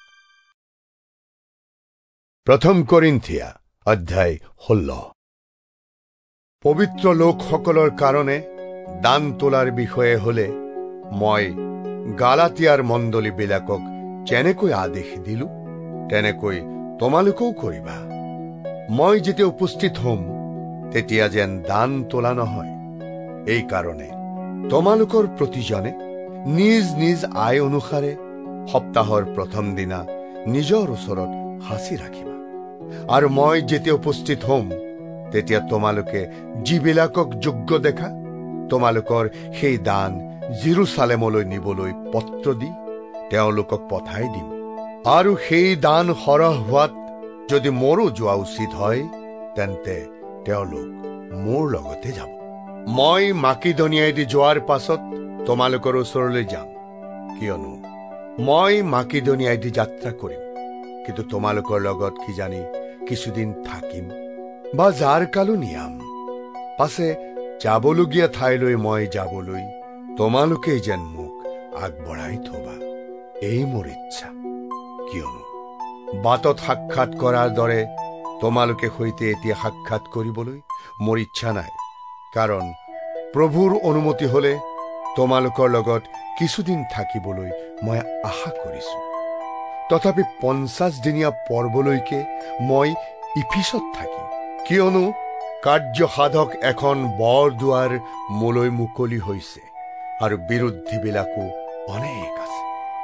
প্ৰথম কৰিন্থিয়া অধ্যায় 16। পবিত্ৰ লোকসকলৰ কাৰণে দান তোলাৰ বিষয়ে হলে মই গালাতিয়াৰ মণ্ডলীবিলাকক যেনেকৈ আদেশ দিলো, তেনেকৈ তোমালোকেও কৰিবা। মই যেতিয়া উপস্থিত হম, তেতিয়া যেন দান তোলা নহয়। এই কাৰণে তোমালোকৰ প্ৰতিজনে নিজ নিজ আয় অনুসাৰে সপ্তাহৰ প্ৰথম দিনা নিজৰ ওচৰত সাঁচি ৰাখিবা। আৰু মই যেতিয়া উপস্থিত হ'ম, তেতিয়া তোমালোকে যিবিলাকক যোগ্য দেখা তোমালোকৰ সেই দান জেৰুজালেমলৈ নিবলৈ পত্ৰ দি তেওঁলোকক পঠাই দিম। আৰু সেই দান সৰহ হোৱাত যদি মোৰো যোৱা উচিত হয়, তেন্তে তেওঁলোক মোৰ লগতে যাব। মই মাকিদনিয়াইদি যোৱাৰ পাছত তোমালোকৰ ওচৰলৈ যাম, কিয়নো মই মাকিদনিয়াইদি যাত্ৰা কৰিম। কিন্তু তোমালোকৰ লগত কিজানি কিছুদিন থাকিম বা জাৰ কালো নিয়াম। পাছে যাবলগীয়া ঠাইলৈ মই যাবলৈ তোমালোকেই যেন মোক আগবঢ়াই থবা, এই মোৰ ইচ্ছা। কিয়নো বাটত সাক্ষাৎ কৰাৰ দৰে তোমালোকে সৈতে এতিয়া সাক্ষাৎ কৰিবলৈ মোৰ ইচ্ছা নাই। কাৰণ প্ৰভুৰ অনুমতি হলে তোমালোকৰ লগত কিছুদিন থাকিবলৈ মই আশা কৰিছো। তথাপি 50 দিনীয়া পৰ্বলৈকে মই ইফিছত থাকিম, কিয়নো কাৰ্যসাধক এখন বৰদুৱাৰ মোলৈ মুকলি হৈছে আৰু বিৰোধীবিলাকো অনেক আছে।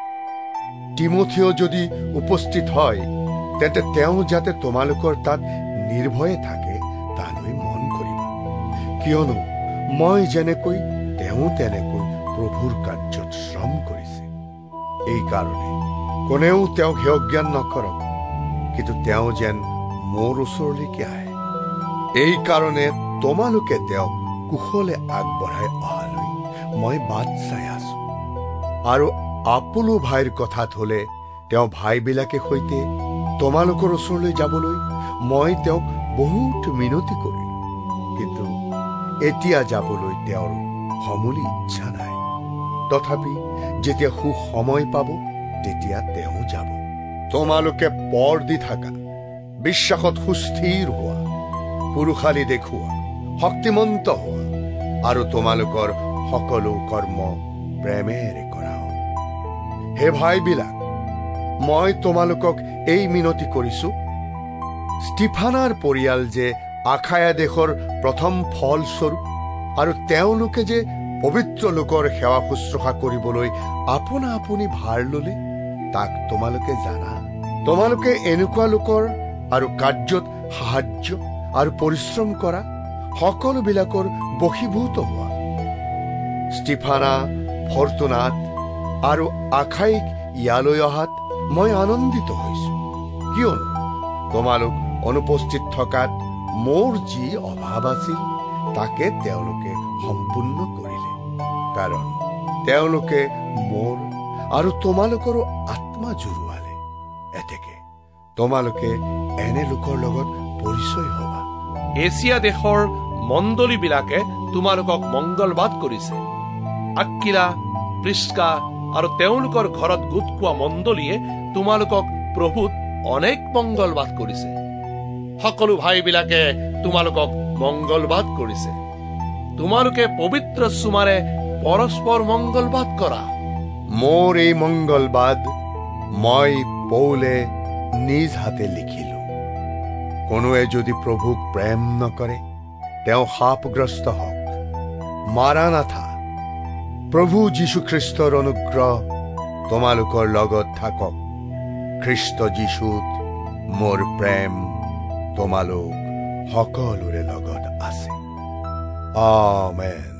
তিমথিয় যদি উপস্থিত হয়, তেন্তে তেওঁ যাতে তোমালোকৰ তাত নিৰ্ভয়ে থাকে তালৈ মন কৰিবা। কিয়নো মই যেনেকৈ তেওঁ তেনেকৈ প্ৰভুৰ কাৰ্যত শ্ৰম কৰিছে। এই কাৰণে কোনেও তেওঁক হেয় জ্ঞান নকৰক, কিন্তু তেওঁ যেন মোৰ ওচৰলৈকে আহে। এই কাৰণে তোমালোকে তেওঁক কুশলে আগবঢ়াই অহালৈ মই বাট চাই আছো। আৰু আপোলো ভাইৰ কথাত হলে তেওঁ ভাইবিলাকে সৈতে তোমালোকৰ ওচৰলৈ যাবলৈ মই তেওঁক বহুত মিনতি কৰিলো, কিন্তু এতিয়া যাবলৈ তেওঁৰ সমূলি ইচ্ছা নাই। তথাপি যেতিয়া সুসময় পাব, তেতিয়া তেওঁ যাব। তোমালোকে পৰ দি থাকা, বিশ্বাসত সুস্থিৰ হোৱা, পুৰুষালী দেখুওৱা, শক্তিমন্ত হোৱা, আৰু তোমালোকৰ সকলো কৰ্ম প্ৰেমেৰে কৰাও। হে ভাইবিলাক, মই তোমালোকক এই মিনতি কৰিছো, ষ্টিফানাৰ পৰিয়াল যে আখায়া দেশৰ প্ৰথম ফলস্বৰূপ, আৰু তেওঁলোকে যে পবিত্ৰ লোকৰ সেৱা শুশ্ৰূষা কৰিবলৈ আপোনা আপুনি ভাৰ ললে, তাক তোমালোকে জানা। তোমালোকে এনেকুৱা লোকৰ আৰু কাৰ্যত সাহায্য আৰু পৰিশ্ৰম কৰা সকলোবিলাকৰ বশীভূত হোৱা। ষ্টিফানা, ফৰ্তুনাত আৰু আখাইক ইয়ালৈ অহাত মই আনন্দিত হৈছো, কিয়নো তোমালোক অনুপস্থিত থকাত মোৰ যি অভাৱ আছিল তাকে তেওঁলোকে সম্পূৰ্ণ কৰিলে। কাৰণ তেওঁলোকে মোৰ আৰু তোমালোকৰো আত্মা জুৰুৱালে। এতেকে তোমালোকে এনে লোকৰ লগত পৰিচয় হবা। এছিয়া দেশৰ মণ্ডলীবিলাকে তোমালোকক মংগলবাদ কৰিছে। আক্কিলা, প্ৰিস্কা আৰু তেওঁলোকৰ ঘৰত গোট খোৱা মণ্ডলীয়ে তোমালোকক প্ৰভুত অনেক মংগলবাদ কৰিছে। সকলো ভাইবিলাকে তোমালোকক মংগলবাদ কৰিছে। তোমালোকে পবিত্ৰ চুমাৰে পৰস্পৰ মংগলবাদ কৰা। মোৰ এই মংগলবাদ মই পৌলে নিজ হাতে লিখিলো। কোনোৱে যদি প্ৰভুক প্ৰেম নকৰে, তেওঁ শাপগ্ৰস্ত হওক। মাৰানাথা, প্ৰভু যীশুখ্ৰীষ্টৰ অনুগ্ৰহ তোমালোকৰ লগত থাকক। খ্ৰীষ্ট যীশুত মোৰ প্ৰেম তোমালোক সকলোৰে লগত আছে। আমেন।